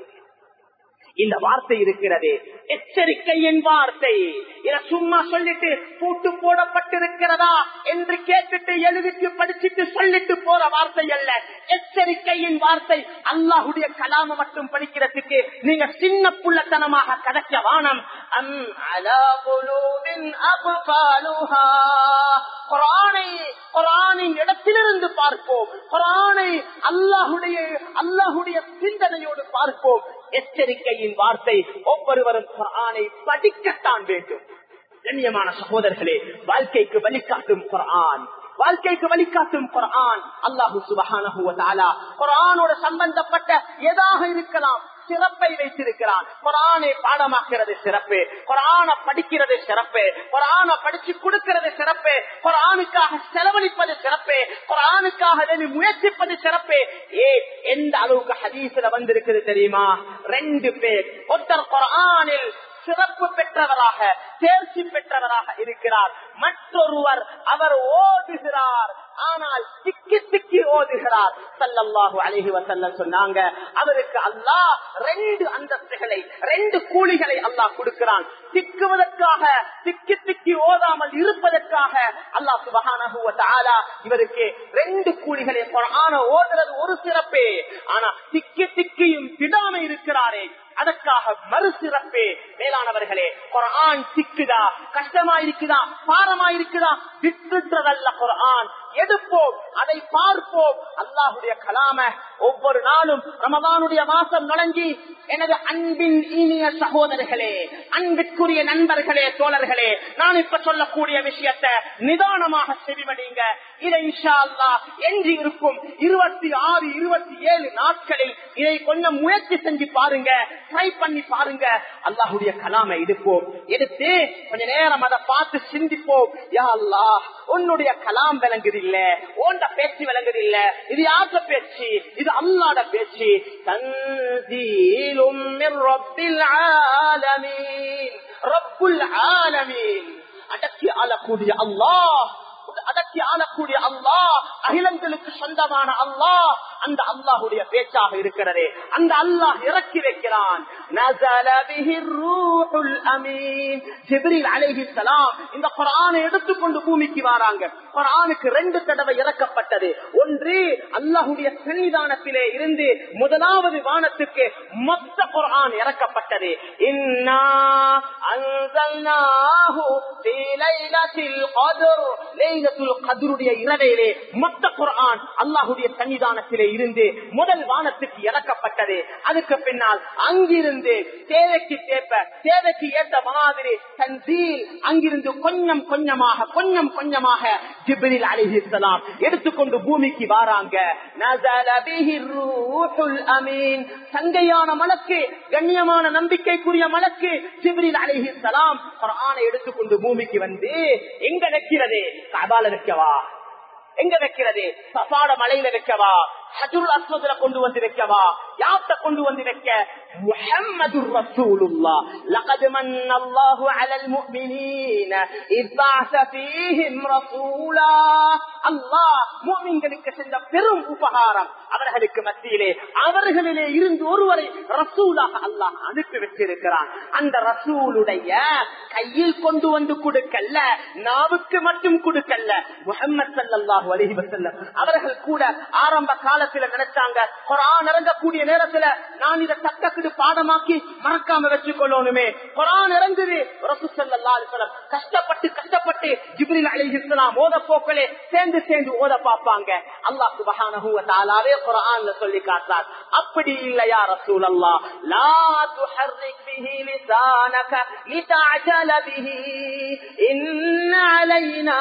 இந்த வார்த்தை இருக்கிறது எச்சரிக்கையின் வார்த்தை. இத சும்மா சொல்லிட்டு பூட்டு போடப்பட்டிருக்கிறதா என்று கேட்டுட்டு எழுதிட்டு படிச்சுட்டு சொல்லிட்டு போற வார்த்தை அல்ல, எச்சரிக்கையின் வார்த்தை. அல்லாஹுடைய கலாம மட்டும் படிக்கிறதுக்கு நீங்க சின்ன புள்ளத்தனமாக கதைக்க வானம். அம் அலா குலூபின் அக்ஃபாலுஹா, குர்ஆனை குர்ஆனின் இடத்திலிருந்து பார்ப்போம், குர்ஆனை அல்லாஹுடைய அல்லாஹுடைய சிந்தனையோடு பார்ப்போம். எச்சரிக்கையின் வார்த்தை. ஒவ்வொருவரும் குர்ஆனை படிக்கத்தான் வேண்டும். கண்ணியமான சகோதரர்களே, வாழ்க்கைக்கு வழிகாட்டும் குர்ஆன், வாழ்க்கைக்கு வழிகாட்டும் குர்ஆன். அல்லாஹு சுப்ஹானஹு வ தஆலா குர்ஆனோட சம்பந்தப்பட்ட எதாக இருக்கலாம் சிறப்பை வைத்திருக்கிறான். குர்ஆனை பாடமாக்குறது சிறப்பு, குர்ஆன படிக்கிறது சிறப்பு, குர்ஆன படிச்சு கொடுக்கிறது சிறப்பு, குர்ஆனுக்காக செலவழிப்பது சிறப்பு, குர்ஆனுக்காக முயற்சிப்பது சிறப்பு. ஏ எந்த அளவுக்கு ஹதீஸ்ல வந்திருக்குது தெரியுமா? ரெண்டு பேர், ஒருத்தர் குர்ஆனில் சிறப்பு பெற்றவராக தேர்ச்சி பெற்றவராக இருக்கிறார், மற்றொருவர் அவர் ஓதுகிறார் ஆனால் திக்கி திக்கி ஓதுகிறார். ஸல்லல்லாஹு அலைஹி வஸல்லம் சொன்னாங்க, அவருக்கு அல்லாஹ் ரெண்டு அந்தஸ்துகளை ரெண்டு கூலிகளை அல்லாஹ் கொடுக்கிறான். திக்குவதற்காக திக்கி திக்கி ஓதாமல் இருப்பதற்காக அல்லாஹ் சுப்ஹானஹு வ தஆலா இவருக்கு ரெண்டு கூலிகளை. குர்ஆன ஓதுறது ஒரு சிறப்பே, ஆனா திக்கி திக்கியும் விடாம இருக்கிறாரே அதற்காக மறு சிறப்பே. மேலானவர்களே, குர்ஆன் திக்குதா, கஷ்டமா இருக்குதா, பாரமா இருக்குதா, விட்டுறதல்ல குர்ஆன். எடுப்போம், அதை பார்ப்போம். அல்லாஹுடைய கலாம ஒவ்வொரு நாளும் ரமதானுடைய மாசம் நுழைஞ்சி, எனது அன்பின் இனிய சகோதரர்களே, அன்பிற்குரிய நண்பர்களே, தோழர்களே, நான் இப்ப சொல்லக்கூடிய விஷயத்தை நிதானமாக செவிமடிங்க. இதை இன்ஷா அல்லாஹ் என்று இருக்கும் இருபத்தி ஆறு இருபத்தி ஏழு நாட்களில் இதை கொஞ்சம் முயற்சி செஞ்சு பாருங்க, ட்ரை பண்ணி பாருங்க. அல்லாஹுடைய கலாமை எடுப்போம், எடுத்து கொஞ்ச நேரம் அதை பார்த்து சிந்திப்போம். யா அல்லாஹ், உன்னுடைய கலாம் விளங்குது இல்ல, உன்ட பேச்சு விளங்குது இல்ல, இது யார்ட பேச்சு? இது அல்லாஹ்ட பேச்சு. தன்சீலும் மிர் ரப்பில் ஆலமீன், ரப்புல் ஆலமீன், அடக்கி ஆளக்கூடிய அல்லாஹ், அடக்கி ஆளக்கூடிய அல்லாஹ், அகிலங்களுக்கு சொந்தமான அல்லாஹ், அந்த அல்லாஹுடைய பேச்சாக இருக்கிறதே, அந்த அல்லாஹ் இறக்கி வைக்கிறான். நஸல பிஹிர் ரூஹுல் அமீன், ஜிப்ரீல் அலைஹிஸ்ஸலாம் இந்த குர்ஆனை எடுத்துக்கொண்டு பூமிக்கு வராங்க. குர்ஆனுக்கு ரெண்டு தடவை இறக்கப்பட்டது. ஒன்று அல்லாஹுடைய சன்னிதானத்திலே இருந்து முதலாவது வானத்துக்கு மொத்த குர்ஆன் இறக்கப்பட்டது. இன்னா அன்ஸல்னாஹு ஃபீ லைலத்தில் கத்ர், லைலத்துல் கத்ருடைய இரவிலே மொத்த குர்ஆன் அல்லாஹுடைய சன்னிதானத்திலே இருந்து முதல் வானத்துக்கு இறக்கப்பட்டது. அதுக்கு பின்னால் அங்கிருந்து அங்கிருந்து தேவைக்கு தேப்ப தேவைக்கு ஏற்ற மாதிரி தன்சீல் அங்கிருந்து கொஞ்சம் கொஞ்சமாக கொஞ்சம் கொஞ்சமாக ஜிப்ரீல் அலைஹிஸ்ஸலாம் எடுத்துக்கொண்டு பூமிக்கு வாராங்க. நஸல பிஹி ரூஹுல் அமீன், சங்கையான மலக்கு, கண்ணியமான நம்பிக்கைக்குரிய மலக்கு ஜிப்ரீல் அலைஹிஸ்ஸலாம் குர்ஆனை எடுத்துக்கொண்டு பூமிக்கு வந்து எங்க வைக்கிறது? கஅபால வைக்கவா? எங்க வைக்கிறது? சஃபாட மலையில வைக்கவா? ஹஜ்ருல் அஸ்வத்ல கொண்டு வந்து வைக்கவா? யார்ட்ட கொண்டு வந்து வைக்க? முஹம்மதுர் ரசூலுல்லாஹ். லகத் மன்னல்லாஹு அலல் முஃமினீன இஸ் பஅஸ ஃபீஹிம் ரசூலா. அல்லாஹ் முஃமின்களுக்கு செஞ்ச பெரும் உபகாரம், அவர்களுக்கு மத்தியிலே அவர்களிலே இருந்து ஒருவரை ரசூலாக அல்லாஹ் அனுப்பி வச்சிருக்கிறான். அந்த ரசூலுடைய கையில் கொண்டு வந்து கொடுக்கல்ல, நாவுக்கு மட்டும் கொடுக்கல்ல. முஹம்மது ஸல்லல்லாஹு அலைஹி வஸல்லம் அவர்கள் கூட ஆரம்ப காலத்துல நினைச்சாங்க, குர்ஆன் இறங்கக்கூடிய நேரத்துல நான் இதை தக்கக்கிட்டு பாடமாக்கி மறக்காம வச்சுக்கொள்ளணுமே. குர்ஆன் இறங்குது, ரசூல் ஸல்லல்லாஹு அலைஹி வஸல்லம் கஷ்டப்பட்டு கஷ்டப்பட்டு ஜிப்ரீல் அலைஹிஸ்ஸலாம் ஓத போக்களே சேர்ந்து சேர்ந்து ஓத பார்ப்பாங்க. அல்லாஹ் சுப்ஹானஹு வ தஆலாவே குர்ஆன்ல சொல்லி காட்டார், அப்படி இல்லையா ரசூலல்லாஹ், லா துஹர்ரிக் பிஹி லிசானக லிதஅஜல பிஹி இன்ன அலைனா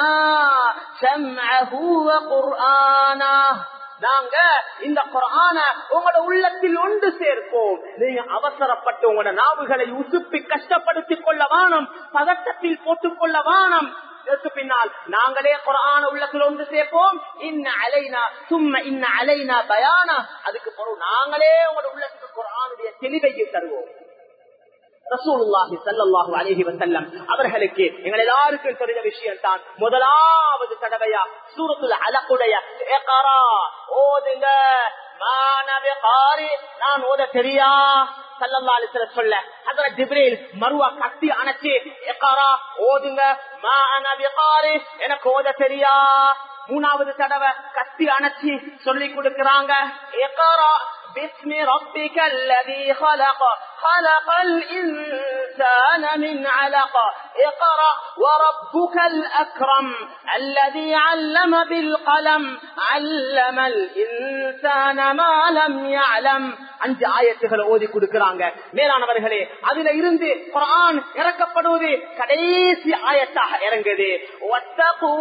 ஸம்அஹு வ குர்ஆனா. நாங்க இந்த குர்ஆன உங்களோட உள்ளத்தில் ஒன்று சேர்ப்போம். நீங்க அவசரப்பட்டு உங்களோட நாவுகளை உசுப்பி கஷ்டப்படுத்திக் கொள்ள வானம், பதட்டத்தில் போட்டுக் கொள்ள வானம். இதற்கு பின்னால் நாங்களே குர்ஆன உள்ளத்தில் ஒன்று சேர்ப்போம். இன்ன அலைனா சும்ம இன்ன அலைனா பயானா. அதுக்கு பிறகு நாங்களே உங்களோட உள்ளத்துக்கு குர்ஆனுடைய தெளிவை தருவோம். ரசூலுல்லாஹி ஸல்லல்லாஹு அலைஹி வஸல்லம் அவர்களுக்கு எங்கள் எல்லாருக்கும் தெரிந்த விஷயம் தான். முதலாவது தடவையா சூரத்துல் அலகுடைய இக்ரா ஓதுங்க, மானபி காரி, நான் ஓத தெரியா ஸல்லல்லாஹு அலைஹி வஸல்லம் சொல்ல ஹஜ்ரத் ஜிப்ரீல் மர்வா கத்தி அணைச்சு இக்ரா ஓதுங்க, மானபி காரி, எனக்கு ஓத தெரியா. மூணாவது தடவை கத்தி அணைச்சி சொல்லி கொடுக்கிறாங்க, இக்ரா بسم ربك الذي خلق خلق الإنسان من علق اقرأ وربك الأكرم الذي علم بالقلم علم الإنسان ما لم يعلم. அஞ்சு ஆயத்துகளை ஓதி கொடுக்கிறாங்க. மேலானவர்களே, அதுல இருந்து குர்ஆன் இறக்கப்படுவது கடைசி ஆயத்தாக இறங்குது. வத்தகூ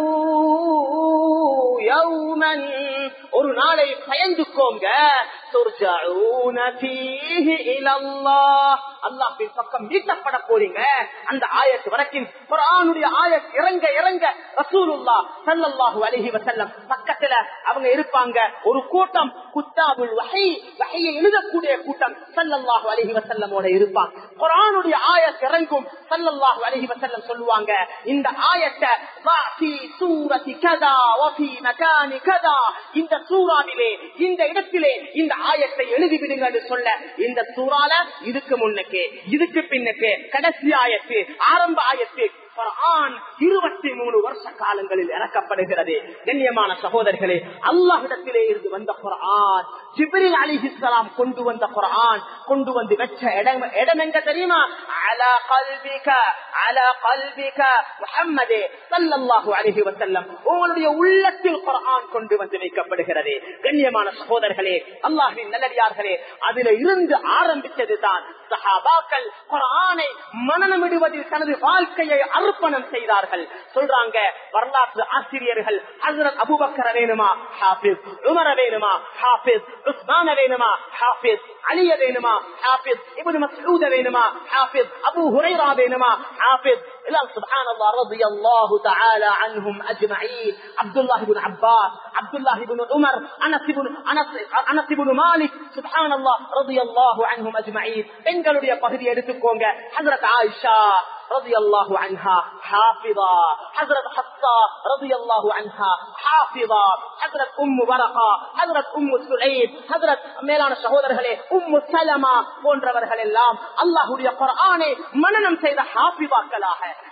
யௌமன், ஒரு நாளை பயந்துக்கோங்க, துர்ஜஊன ஃபீஹி இலல்லாஹ், அல்லாஹ்வின் பக்கம் மீட்டப்பட போறீங்க. அந்த ஆயத்து வரைக்கும் குர்ஆனுடைய ஆயத் இறங்க இறங்க ரசூலுல்லாஹ் ஸல்லல்லாஹு அலைஹி வஸல்லம் பக்கத்துல அவங்க இருப்பாங்க. ஒரு கூட்டம் குத்தாபுல் வஹி, வஹியை எழுதக்கூடிய கூட்டம் ஸல்லல்லாஹு அலைஹி வஸல்லமோட இருப்பாங்க. குர்ஆனுடைய ஆயத் இறங்கும், ஸல்லல்லாஹு அலைஹி வஸல்லம் சொல்லுவாங்க, இந்த ஆயத்தை வாஃபி சூரத்தி கதா வஃபி மகானி கதா, இந்த சூராவிலே இந்த இடத்திலே இந்த ஆயத்தை எழுதிவிடுங்க என்று சொல்ல, இந்த சூறால இதுக்கு முன்னுக்கு இதுக்கு பின்னுக்கு கடைசி ஆயத்து ஆரம்ப ஆயத்து குர்ஆன் இருபத்தி மூணு வருஷ காலங்களில் இறக்கப்படுகிறது. கண்ணியமான சகோதரர்களே, அல்லாஹ்விடத்திலே இருந்து வந்த குர்ஆன், ஜிப்ரீல் அலைஹிஸ்ஸலாம் கொண்டு வந்த குர்ஆன், கொண்டு வந்து வச்ச இடம் இடம் எங்க தெரியுமா? அலா கல்பிக அலா கல்பிக முஹம்மதே ஸல்லல்லாஹு அலைஹி வஸல்லம், உங்களுடைய உள்ளத்தில் குர்ஆன் கொண்டு வந்து வைக்கப்படுகிறது. கண்ணியமான சகோதரர்களே, அல்லாஹ்வின் நல்லடியார்களே, அதில இருந்து ஆரம்பித்தது தான் சஹாபாக்கள் குர்ஆனை மனனமிடுவதில் தனது வாழ்க்கையை அர்ப்பணம் செய்தார்கள். சொல்றாங்க வரலாற்று ஆசிரியர்கள், ஹஜ்ரத் அபூபக்கர் வேணுமா ஹாஃபிஸ், உமர் வேணுமா ஹாஃபிஸ், உஸ்மான் வேணுமா ஹாஃபிஸ், அலி வேணுமா ஹாஃபிஸ், இப்னு மஸ்ஊத் வேணுமா ஹாஃபிஸ், அபூ ஹுரைரா வேணுமா ஹாஃபிஸ். எல்லாம் சுப்ஹானல்லாஹ் ரலியல்லாஹு தஆலா அன்ஹும் அஜ்மஈன். Abdullah ibn Abbas, Abdullah ibn Umar, Anas ibn Anas Anas ibn Malik, சுப்ஹானல்லாஹ் ரலியல்லாஹு அன்ஹும் அஜ்மஈன். பெண்களுடைய பகுதி எடுத்துக்கோங்க, ஹஜ்ரத் ஆயிஷா رضي الله عنها حافظة، حضرت حفصة رضي الله عنها حافظة، حضرت أم ورقة، حضرت أم سعيد، حضرت மேலான சகோதரர்களே உம்மு சலமா போன்றவர்கள் எல்லாம் அல்லாஹ்வுடைய குர்ஆனை மனனம் செய்த ஹாஃபிதாக்களாக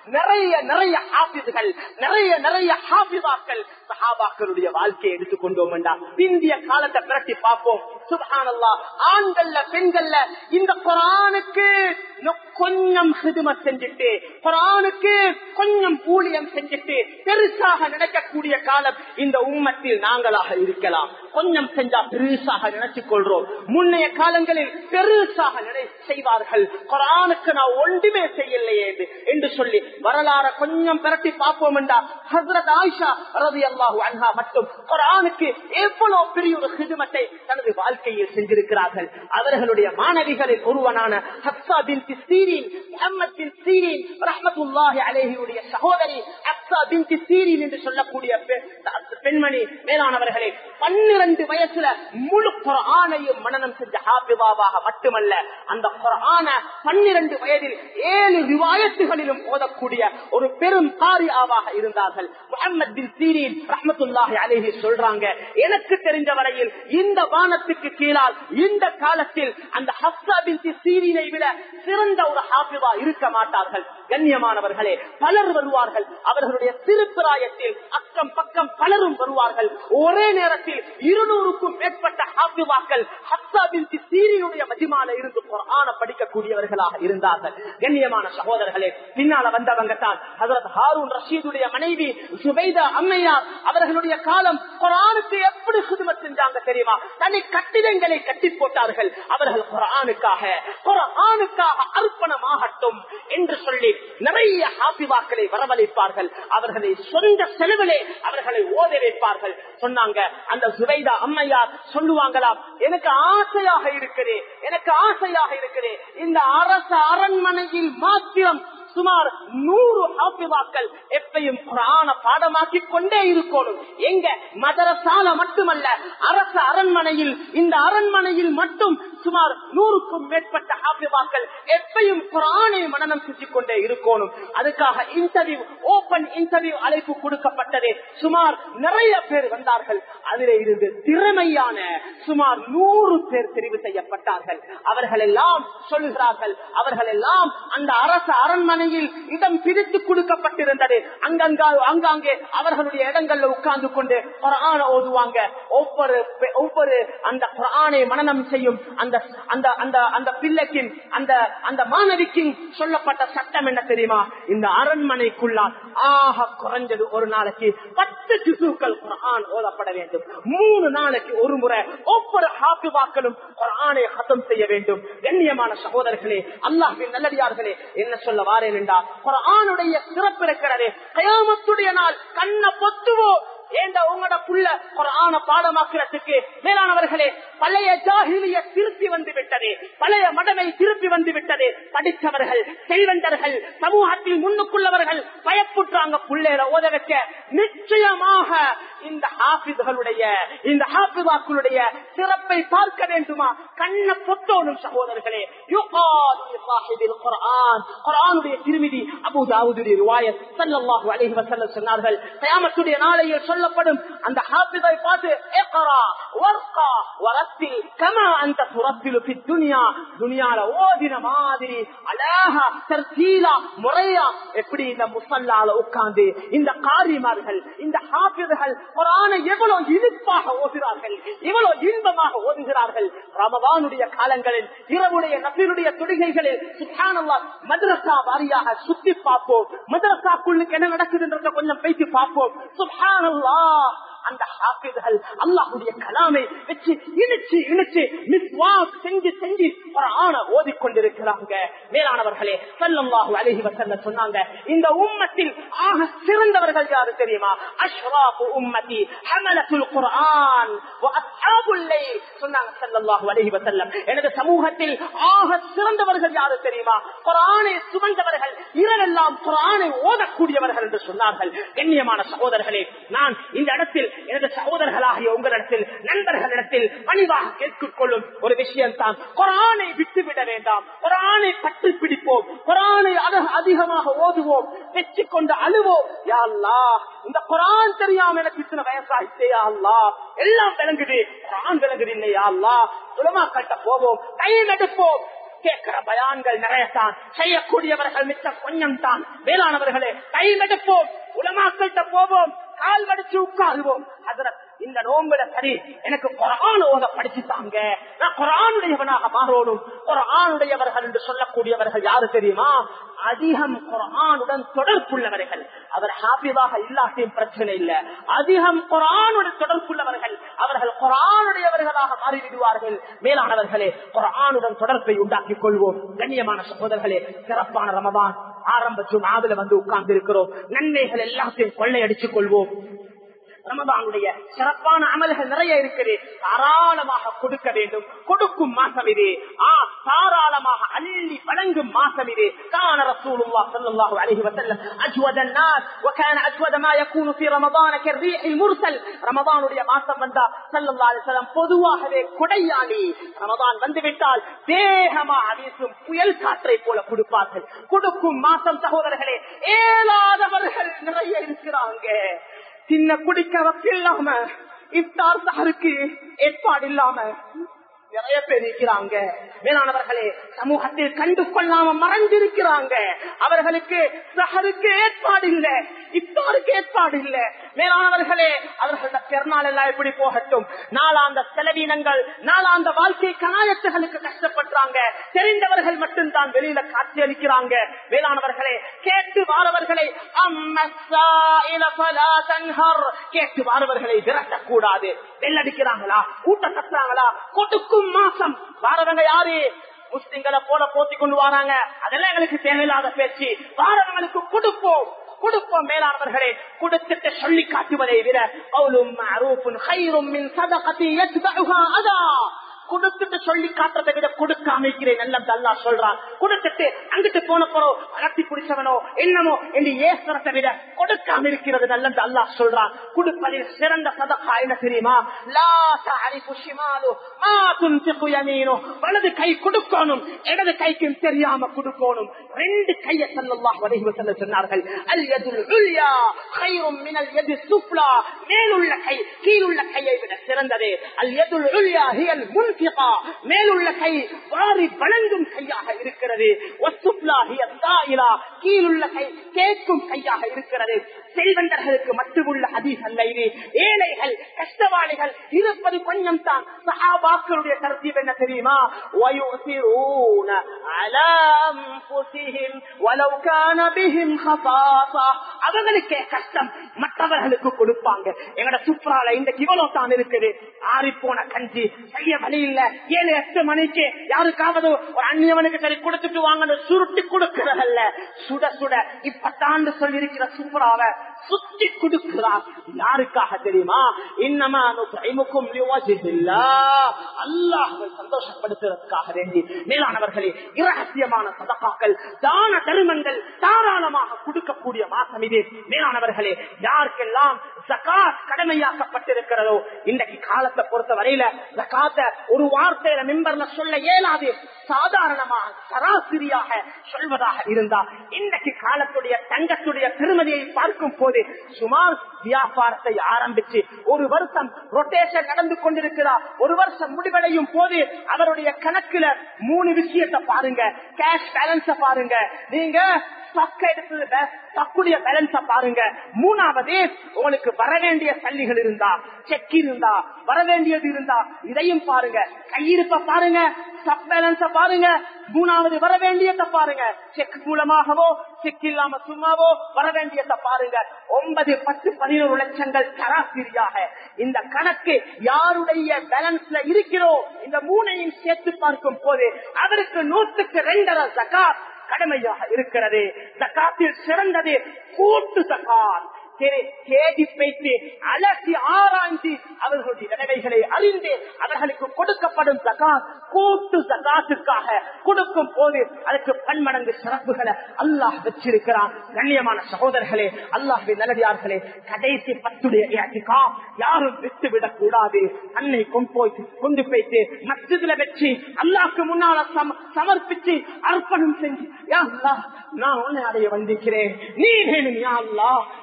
நிறைய நிறைய ஹாஃபிதுகள், நிறைய நிறைய ஹாஃபிதாக்கள் சஹாபாக்களுடைய வாழ்க்கையை எடுத்துக்கொண்டோம் என்றால் இந்திய காலத்தை பிரட்டி பார்ப்போம். சுப்ஹானல்லாஹ், ஆண்கள்ல பெண்கள்ல இந்த குர்ஆனுக்கு கொஞ்சம் ஹிதுமத் செஞ்சுட்டு, குர்ஆனுக்கு கொஞ்சம் ஊழியம் செஞ்சுட்டு பெருசாக நடக்கக்கூடிய காலம் இந்த உம்மத்தில் நாங்களாக இருக்கலாம். கொஞ்சம் செஞ்சா பெருசாக நினைச்சுக் கொள்றோம். முன்னைய காலங்களில் பெருசாக செய்வார்கள். குர்ஆனுக்கு நான் ஒன்றுமே செய்யலையே என்று சொல்லி வரலாறு கொஞ்சம் பிரட்டி பார்ப்போம் என்றா ஹஸ்ரத் ஆயிஷா ரலியல்லாஹு அன்ஹா மட்டும் குர்ஆனுக்கு எவ்வளவு பெரிய ஒரு ஹிதுமத்தை தனது வாழ்க்கையில் செஞ்சிருக்கிறார்கள். அவர்களுடைய மாணவிகளில் ஒருவனான ஹப்ஸா பின்த் சீரின், முஹம்மத் பின் சீரின் ரஹ்மத்துல்லாஹி அலைஹியுடைய சகோதரி ஹப்ஸா பின்த் சீரின் என்று சொல்லக்கூடிய பெண்மணி மேலானவர்களே, பன்னிரண்டு வயசுல முழு குர்ஆனையும் மனனம் செஞ்ச ஹாஃபிஸாவாக மட்டுமல்ல, அந்த குர்ஆனை பன்னிரண்டு வயதில் ஏழு ரிவாயத்துகளிலும் ஓதக்கூடிய ஒரு பெரும் காரியாவாக இருந்தார்கள். முஹம்மத் பின் சீரின் ரஹ்மத்துல்லாஹி அலைஹி சொல்றாங்க, எனக்கு தெரிந்த வரையில் இந்த வானத்துக்கு கீழால் இந்த காலத்தில் அந்த ஹப்ஸா பின்த் சீரினை விட சிறந்த ஒரு ஹாஃபிஸா இருக்க மாட்டார்கள். கண்ணியமானவர்களே, பலர் வருவார்கள். அவர்களுடைய திருப்பிராயத்தில் அக்கம் பக்கம் பலரும் வருவார்கள். ஒரே நேரத்தில் இருநூறுக்கும் மேற்பட்ட ஹாஃபிஸாக்கள் ஹப்ஸா பின்த் சீரினுடைய மஜ்மால இருந்து குர்ஆனை படிக்கக்கூடியவர்களாக இருந்தார்கள். கண்ணியமான சகோதரர்களே, பின்னால வந்தவங்க தான் ஹஜ்ரத் ஹாரூன் ரஷீதுடைய மனைவி சுபைதா அம்மையார். அவர்களுடைய காலம் குர்ஆனுக்கு எப்படி ஹிதுமத் செஞ்சாங்க தெரியுமா? தனி கட்டிடங்களை கட்டி போட்டார்கள். அவர்கள் குர்ஆனுக்காக குர்ஆனுக்காக அர்ப்பணமாகட்டும் என்று சொல்லி நிறைய ஹாஃபிஸாக்களை வரவழைப்பார்கள். அவர்களை சொந்த செலவிலே அவர்களை ஓத வைப்பார்கள். சொன்னாங்க, அந்த சுபைதா அம்மையார் சொல்லுவாங்களாம், எனக்கு ஆசையாக இருக்கிறேன், எனக்கு ஆசையாக இருக்கிறேன் இந்த அரச அரண்மனையில் மாத்திரம் சுமார் நூறு ஹாஃபிஸாக்கள் எப்பையும் குர்ஆனை பாடமாக்கி கொண்டே இருக்கணும். எங்க மதரசால மட்டுமல்ல, அரச அரண்மனையில் இந்த அரண்மனையில் மட்டும் சுமார் நூறுக்கும் மேற்பட்ட ஹாஃபிஸாக்கள் எப்பையும் குர்ஆனை மனனம் செஞ்சு கொண்டே இருக்கணும். அதுக்காக இன்டர்வியூ, ஓபன் இன்டர்வியூ அழைப்பு கொடுக்கப்பட்டது. சுமார் நிறைய பேர் வந்தார்கள். அதிலே இருந்து திறமையான சுமார் நூறு பேர் தெரிவு செய்யப்பட்டார்கள். அவர்கள் எல்லாம் சொல்லுகிறார்கள், அவர்கள் எல்லாம் அந்த அரச அரண்மனை இடம் பிரித்து கொடுக்கப்பட்டிருந்தது. அங்காங்கே அவர்களுடைய இடங்கள்ல உட்கார்ந்து கொண்டு குர்ஆனை ஓதுவாங்க. ஒவ்வொரு ஒவ்வொரு அந்த குர்ஆனை மனனம் செய்யும் அந்த அந்த அந்த பிள்ளைக்கு, அந்த அந்த மாணவிக்கு சொல்லப்பட்ட சட்டம் என்ன தெரியுமா? இந்த அரண்மனைக்குள்ளால் ஆக குறைஞ்சது ஒரு நாளைக்கு பத்து ஜுஸுக்கள் குர்ஆன் ஓதப்பட வேண்டும். மூணு நாளைக்கு ஒரு முறை ஒவ்வொரு ஹாஃபிஸாக்களும் குர்ஆனை ஹதம் செய்ய வேண்டும். கண்ணியமான சகோதரர்களே, அல்லாஹ்வின் நல்லடியார்களே, என்ன சொல்ல வாரேன் என்றால், குர்ஆனுடைய சிறப்பு இருக்கிறது. கியாமத்துடைய நாள் கண்ண பொத்துவோ ஏண்ட உங்களோட புள்ள குர்ஆனை பாடமாக்குறதுக்கு மேலானவர்களே, பழைய ஜாஹிலிய திருப்பி வந்து விட்டது, பழைய மடமை திருப்பி வந்து விட்டது. படித்தவர்கள், செல்வந்தர்கள், சமூகத்தில் முன்னுக்குள்ளவர்கள் பயப்புற்றாங்க புள்ளையில ஓத வைக்க. நிச்சயமாக இந்த ஹாஃபிஸ்களுடைய இந்த ஹாஃபிஸாக்களுடைய சிறப்பை பார்க்க வேண்டுமா? கண்ண பொத்தோனும் சகோதரர்களே. குர்ஆனுடைய திருமிதி அபூ தாவூதுடைய ரிவாயத் ஸல்லல்லாஹு அலைஹி வஸல்லம் சொன்னார்கள், கியாமத்துடைய நாளையில் சொல்லப்படும் அந்த ஹாஃபிஸை பார்த்து, இக்ரா வர்கா வரத்தில் கமா அன்த துரத்திலு ஃபி துன்யா, துன்யால ஓதின மாதிரி அழகா தர்தீலா முறையா எப்படி இந்த முஸல்லால உட்கார்ந்து இந்த காரிமார்கள், இந்த ஹாஃபிஸ்கள் குர்ஆனை எவ்வளவு இனிப்பாக ஓதுகிறார்கள், எவ்வளவு இன்பமாக ஓதுகிறார்கள். ரமதானுடைய காலங்களில் இரவுடைய நஃபிலுடைய தொழுகைகளில் சுப்ஹானல்லாஹ் மദ്രസா வாரியாக சுத்தி பார்ப்போம். மദ്രസാக்குள்ளுக்கு என்ன நடக்குதுன்றத கொஞ்சம் பேசி பார்ப்போம். சுப்ஹானல்லாஹ், அந்த ஹாஃபிஸ்கள் அல்லாஹ்வுடைய கலாமை வெச்சு இனிச்சு இனிச்சு மிஸ்வாக் செஞ்சு செஞ்சு குர்ஆனை ஓதிக்கொண்டிருக்கிறாங்க. மேலானவர்களே, ஸல்லல்லாஹு அலைஹி வஸல்லம் சொன்னாங்க, இந்த உம்மத்தில் ஆக சிறந்தவர்கள் யாரு தெரியுமா? அஷ்ராஃபு உம்மதி ஹமலத்துல் குர்ஆன் வ அஸ்ஹாபுல் லைல். சொன்னாங்க ஸல்லல்லாஹு அலைஹி வஸல்லம், எனது சமூகத்தில் ஆக சிறந்தவர்கள் யாரு தெரியுமா? குர்ஆனை சுமந்தவர்கள், இரவெல்லாம் குர்ஆனை ஓதக்கூடியவர்கள் என்று சொன்னார்கள். கண்ணியமான சகோதரர்களே, நான் இந்த இடத்தில் எனது சகோதரர்களாகிய உங்களிடத்தில், நண்பர்களிடத்தில் பணிவாக கேட்டுக்கொள்ளும் ஒரு விஷயம் தான், குர்ஆனை விட்டுவிட வேண்டாம். குர்ஆனை பற்றி பிடிப்போம், குர்ஆனை அதிகமாக ஓதுவோம், வெற்றி கொண்டு அழுவோம். யா அல்லாஹ், இந்த குர்ஆன் தெரியாம எனக்கு இத்தனை வயசாயிட்டே யா அல்லாஹ், எல்லாம் விளங்குது, குர்ஆன் விளங்குது இல்லையா அல்லாஹ், உலமாக்கள்கிட்ட போவோம், டைம் எடுப்போம். கேட்கிற பயான்கள் நிறையத்தான், செய்யக்கூடியவர்கள் மிச்சம் கொஞ்சம் தான். வேளாணவர்களே, டைம் எடுப்போம், உலமாக்கள்கிட்ட போவோம், கால் வடிச்சு உட்காருவோம். ஹஜ்ரத், இந்த நோம்புல சரி எனக்கு குர்ஆன் ஓத படிச்சுட்டாங்க, நான் குர்ஆனுடையவனாக மாறணும். குர்ஆனுடையவர்கள் என்று சொல்லக்கூடியவர்கள் யாரு தெரியுமா? அதிகம் குர்ஆனுடன் தொடர்புள்ளவர்கள். அவர் ஹாஃபிதாக இல்லாட்டியும் பிரச்சனை இல்லை, அதிகம் குர்ஆனுடன் தொடர்புள்ளவர்கள், அவர்கள் குர்ஆனுடையவர்களாக மாறிவிடுவார்கள். மேலானவர்களே, குர்ஆனுடன் தொடர்பை உண்டாக்கிக் கொள்வோம். கண்ணியமான சகோதரர்களே, சிறப்பான ரமதான் ஆரம்ப ஜும்ஆவில வந்து உட்கார்ந்து இருக்கிறோம். நன்மைகள் எல்லாத்தையும் கொள்ளையடித்துக் கொள்வோம். ரமதானுடைய சிறப்பான அமல்கள் நிறைய இருக்குது. தாராளமாக கொடுக்க வேண்டும். கொடுக்கும் மாசம் இது. ஆ தாராளமாக அள்ளி வழங்கும் மாசம் இது. கான ரசூலுல்லாஹ் ஸல்லல்லாஹு அலைஹி வஸல்லம் அஜ்வத الناس وكان اجود ما يكون في رمضان كالريح المرسل. ரமதானுடைய மாசம் வந்தா ஸல்லல்லாஹு அலைஹி வஸல்லம் பொதுவாகவே கொடையாளி. ரமதான் வந்துவிட்டால் வேகமாக வீசும் புயல் காற்றை போல கொடுப்பார்கள். கொடுக்கும் மாசம் சகோதரர்களே, ஏலாதவர்கள் நிறைய இருக்கிறாங்க. சின்ன குடிக்க வக்கு இல்லாம, இஃப்தார் சஹருக்கு ஏற்பாடு இல்லாம நிறைய பேர் இருக்கிறாங்க. மேலானவர்களே, சமூகத்தில் கண்டு கொள்ளாம மறைஞ்சிருக்கிறாங்க. அவர்களுக்கு சஹருக்கு ஏற்பாடு இல்லை, இஃப்தாருக்கு ஏற்பாடு இல்லை. மேலானவர்களே, அவர்களோட பெருநாள் எல்லாம் எப்படி போகட்டும்? நாளாந்த செலவீனங்கள், நாளாந்த வாழ்க்கை கனாயத்துகளுக்கு கஷ்டப்படுறாங்க. தெரிந்தவர்கள் மட்டும்தான் வெளியில காட்சி அளிக்கிறாங்க. மேலானவர்களே, கேட்டு வாரவர்களை கேட்டு வாரவர்களை விரட்டக்கூடாது. வெள்ளடிக்கிறாங்களா, கூட்ட கட்டுறாங்களா? கொடுக்கும் மாசம் வாரவங்க யாரு? முஸ்லிம்களை போல போத்தி கொண்டு வராங்க. அதெல்லாம் எங்களுக்கு தேவையில்லாத பேச்சு. வாரவங்களுக்கு கொடுப்போம், கொடுப்போம். மேலானவர்களே, கொடுத்துட்டு சொல்லி காட்டுவதை விட கொடுத்துட்டு சொல்லி காட்டுறதை விட கொடுக்காம இருக்கிறேன் நல்லது அல்லாஹ் சொல்றான். கொடுத்துட்டு அங்கிட்டு போன போறோம் அகத்தி குடிச்சவனோ என்னமோ என்று ஏசுறதை விட கொடுக்காம இருக்கிறது நல்லது அல்லாஹ் சொல்றான். கொடுப்பதில் சிறந்த சதகா என்ன தெரியுமா? லா தஅரிஃபு ஷிமாலு மா துன்ஃபிகு யமீனு. வலது கை கொடுக்கணும், இடது கைக்கும் தெரியாம கொடுக்கணும். ரெண்டு கையை ஸல்லல்லாஹு அலைஹி வஸல்லம் சொன்னார்கள், அல் யதுல் உல்யா கைரும் மினல் யதி சுஃப்லா. மேலுள்ள கை கீழுள்ள கையை விட சிறந்தது. அல் யதுல் உல்யா ஹியல் முன் மேலுள்ள கை வாரி வழங்கும் கையாக இருக்கிறது. கீழுள்ள கை கேட்கும் கையாக இருக்கிறது. செல்வந்தர்களுக்கு மட்டுமுள்ள ஹதீஸ் அல்ல இது. ஏழைகள், கஷ்டவாளிகள் இருப்பது கொஞ்சம் தான். சஹாபாக்களுடைய தர்த்தீப் என்ன தெரியுமா? வயுசிரூன அலா அன்ஃபுஸிஹிம் வலவ் கான பிஹிம் ஹஸாஸா. அவங்களுக்கே கஷ்டம், மற்றவர்களுக்கு கொடுப்பாங்க. எங்கட சுப்ரால இந்த இவ்வளவு தான் இருக்குது. ஆறி போன கஞ்சி செய்ய வழி இல்ல, ஏழு எட்டு மணிக்கு யாருக்காவது ஒரு அந்நியவனுக்கு சரி கொடுத்துட்டு வாங்க சுருட்டி கொடுக்கிறதல்ல, சுட சுட இப்பத்தாண்டு சொல்லி இருக்கிற சுப்ராவை சுத்தி கொடுக்கிறார். யாருக்காக தெரியுமா? இன்னமா நுத்இமுக்கும் லிவஜ்ஹில்லாஹ், அல்லாஹ்வை சந்தோஷப்படுத்துவதற்காக வேண்டி. மேலானவர்களே, இரகசியமான சதகாக்கள், தான தர்மங்கள் தாராளமாக கொடுக்கக்கூடிய மாசம் இது. மேலானவர்களே, யாருக்கெல்லாம் ஜகாத் கடமையாக்கப்பட்டிருக்கிறதோ, இன்றைக்கு காலத்தை பொறுத்த வரையில ஜகாத்தை ஒரு வார்த்தையில மிம்பர்ல சொல்ல இயலாது. சாதாரணமாக சராசரியாக சொல்வதாக இருந்தா, இன்றைக்கு காலத்துடைய தங்கத்துடைய பெருமதியை பார்க்கும் போது சுமார் வியாபாரத்தை ஆரம்பிச்சு ஒரு வருஷம் ரொட்டேஷன் நடந்து கொண்டிருக்கிறார். ஒரு வருஷம் முடிவடையும் போது அவருடைய கணக்குல மூணு விஷயத்தை பாருங்க. கேஷ் பேலன்ஸ பாருங்க, நீங்க பாருங்க. மூணாவது, உங்களுக்கு வர வேண்டிய சல்லிகள் இருந்தா, செக் இருந்தா, வர வேண்டியது இருந்தா இதையும் பாருங்க. கையிருப்ப பாருங்க, சப் பேலன்ஸ பாருங்க. மூணாவது, வர வேண்டியதை பாருங்க. செக் மூலமாகவோ செக் இல்லாம சும்மாவோ வர வேண்டியதை பாருங்க. ஒன்பது பத்து பதினோரு லட்சங்கள் சராசரியாக இந்த கணக்கு யாருடைய பேலன்ஸ்ல இருக்கிறோம், இந்த மூணையும் சேர்த்து பார்க்கும் போது அவருக்கு நூற்றுக்கு ரெண்டரை ஜகாத் கடமையாக இருக்கிறது. ஜகாத்தில் சிறந்தது கூட்டு ஜகாத். தேடி வைத்து அலசி ஆராய்ந்து அவர்களுடைய நிலைமைகளை அறிந்து அவர்களுக்கு கொடுக்கப்படும் ஜகாத் கூட்டு ஜகாத்துக்காக கொடுக்கும் போது அதற்கு பன்மடங்கு சிறப்புகளை அல்லாஹ் வச்சிருக்கிறான். கண்ணியமான சகோதரர்களே, அல்லாஹ்வின் நல்லடியார்களே, கடைசி பத்துடைய இஅ்திகாஃப் யாரும் விட்டு விடக் கூடாது. அன்னை கொண்டு போய் கொண்டு போயிட்டு மஸ்ஜிதுல வச்சு அல்லாஹ்க்கு முன்னால சமர்ப்பிச்சு அர்ப்பணம் செஞ்சு, யா அல்லாஹ், நான் உன்னை அடைய வந்திருக்கிறேன், நீ வேணும் யா அல்லாஹ், உன்னை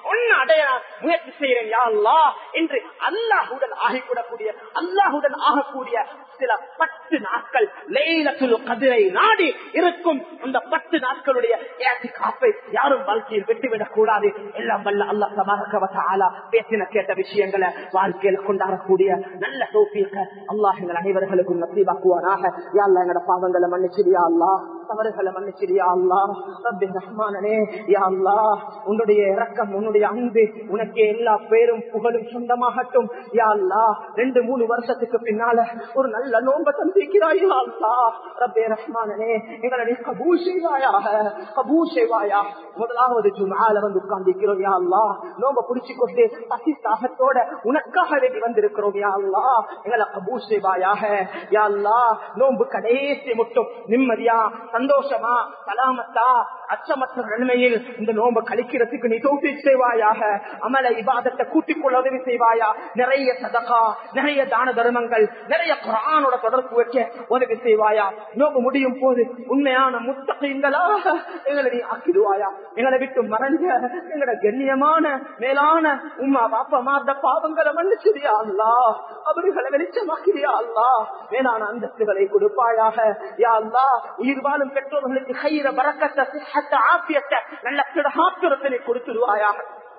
அடைய நான் முயற்சி செய்கிறேன் யா அல்லாஹ் என்று அல்லாஹுடன் ஆகிக்கூடக்கூடிய அல்லாஹுடன் ஆகக்கூடிய சில பத்து நாட்கள் லைலத்துல் கத்ரை நாடி இருக்கும். அந்த பத்து நாட்களுடைய இஅ்திகாஃபை யாரும் வாழ்க்கையில் விட்டுவிடக் கூடாது. எல்லாம் வல்ல அல்லாஹ் தபாரக வ தஆலா பேசின கேட்ட விஷயங்களை வாழ்க்கையில் கொண்டாடக்கூடிய நல்ல தௌஃபீக அல்லாஹ் எங்கள் அனைவர்களுக்கும் நசீபாக்குவானாக. யா அல்லாஹ் எங்கட பாவங்களை மன்னிச்சிடியா அல்லாஹ், தவறுகளை மன்னிச்சிடியா அல்லாஹ். ரப்பே ரஹ்மானனே யா அல்லாஹ் உன்னுடைய இரக்கம் உன்னுடைய அன்பு உனக்கு எல்லா பேரும் புகழும் சொந்தமாகட்டும் யா அல்லாஹ். ரெண்டு மூணு வருஷத்துக்கு பின்னால ஒரு நல்ல நோன்பை தந்திருக்கிறாய் யா அல்லாஹ். ரப்பே ரஹ்மானனே எங்களை நீ கபூல் செய்வாயாக, கபூல் செய்வாயா. முதலாவது ஜும்ஆல வந்து உட்கார்ந்திருக்கிறோம் யா அல்லாஹ். நோன்பை புடிச்சு கொண்டு பசி தாகத்தோட உனக்காக வேண்டி வந்திருக்கிறோம் யா அல்லாஹ். எங்களை கபூல் செய்வாயாக யா அல்லாஹ். நோன்பு கடைசி மட்டும் நிம்மதியா சந்தோஷமா சலாமத்தா அச்சமற்ற நிலைமையில் இந்த நோன்பை கழிக்கிறதுக்கு நீ தௌஃபீக் செய்வாயாக. அமல இபாதத்தை கூட்டிக் கொள்ள உதவி செய்வாயா. நிறைய சதகா, நிறைய தான தர்மங்கள், நிறைய குர்ஆனோட தொடர்பு வைக்க உதவி செய்வாயா. நோன்பு முடியும் போது உண்மையான முத்தகீன்களாக எங்களை நீ ஆக்கிடுவாயா. எங்களை விட்டு மறைஞ்ச எங்களோட கண்ணியமான மேலான உம்மா பாப்பா மார்ந்த பாவங்களை மன்னிச்சிரியா அல்லாஹ். அவர்களை வெளிச்சமாக்கிறியா அல்லாஹ். மேலான அந்தஸ்துகளை கொடுப்பாயாக யா அல்லாஹ். உயிர் வாழும் பெற்றோர்களுக்கு கையிற பரக்கத்தை சிஹத்த ஆஃபியத்தை நல்ல திடகாத்திரத்தினை கொடுத்துடுவாயாக.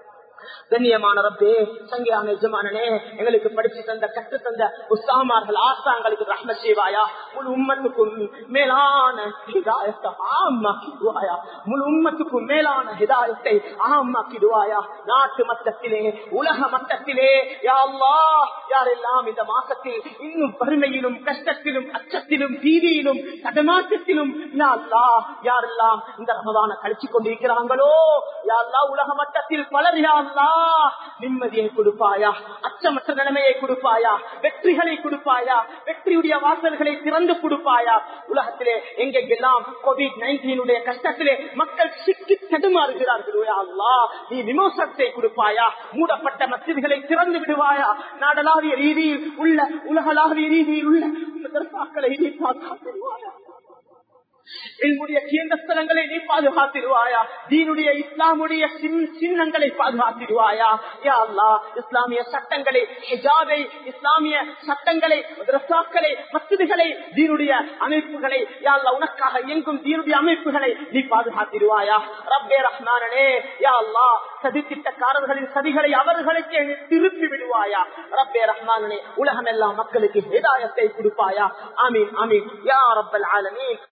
கண்ணியமான ரப்பே சங்கியான எஜமானனே எங்களுக்கு படிச்சு தந்த கற்று தந்த உஸ்தாமார்கள் ஆசாங்களுக்கு ரஹ்மத் செய்வாயா. முழு உம்மத்துக்கும் மேலான ஹிதாயத்தை ஆமாக்கிடுவாயா. முழு உம்மத்துக்கும் மேலான ஹிதாயத்தை ஆமாக்கிடுவாயா. நாட்டு மட்டத்திலே உலக மட்டத்திலே யா அல்லாஹ் யாரெல்லாம் இந்த மாசத்தில் இன்னும் வறுமையிலும் கஷ்டத்திலும் அச்சத்திலும் பீதியிலும் தடமாற்றத்திலும் யா அல்லாஹ் யாரெல்லாம் இந்த ரமதானை கழிச்சு கொண்டிருக்கிறாங்களோ யா அல்லாஹ் உலக மட்டத்தில் பலர் யா அல்லாஹ் நிம்மதியை கொடுப்பாயா, அச்சமற்ற நிலைமையை கொடுப்பாயா, வெற்றிகளை கொடுப்பாயா, வெற்றியுடைய வாசல்களை திறந்து கொடுப்பாயா. உலகத்திலே எங்கெல்லாம் கோவிட் நைன்டீனுடைய கஷ்டத்திலே மக்கள் சிக்கி தடுமாறுகிறார்களோ யா அல்லாஹ் நீ விமோசனத்தை கொடுப்பாயா. மூடப்பட்ட மஸ்ஜிதுகளை திறந்து விடுவாயா. நாடளாவிய ரீதியில் உள்ள உலகளாவிய ரீதியில் உள்ள மதரசாக்களை நீ பாதுகாத்துடுவாயா. என்னுடைய கேந்திரஸ்தலங்களை நீ பாதுகாத்திடுவாயா. தீனுடைய இஸ்லாமுடைய சின்னங்களை பாதுகாத்திடுவாயா யா அல்லாஹ். இஸ்லாமிய சட்டங்களை, ஹிஜாபை, இஸ்லாமிய சட்டங்களை, மதரசாக்களை, மஸ்ஜிதுகளை, தீனுடைய அமைப்புகளை யா அல்லாஹ் உனக்காக இயங்கும் தீனுடைய அமைப்புகளை நீ பாதுகாத்திடுவாயா. ரப்பே ரஹ்மானனே யா அல்லாஹ் சதித்திட்டக்காரர்களின் சதிகளை அவர்களுக்கு திருப்பி விடுவாயா. ரப்பே ரஹ்மானனே உலகம் எல்லாம் மக்களுக்கு ஹிதாயத்தை கொடுப்பாயா. ஆமீன் ஆமீன் யா ரப்பல் ஆலமீன்.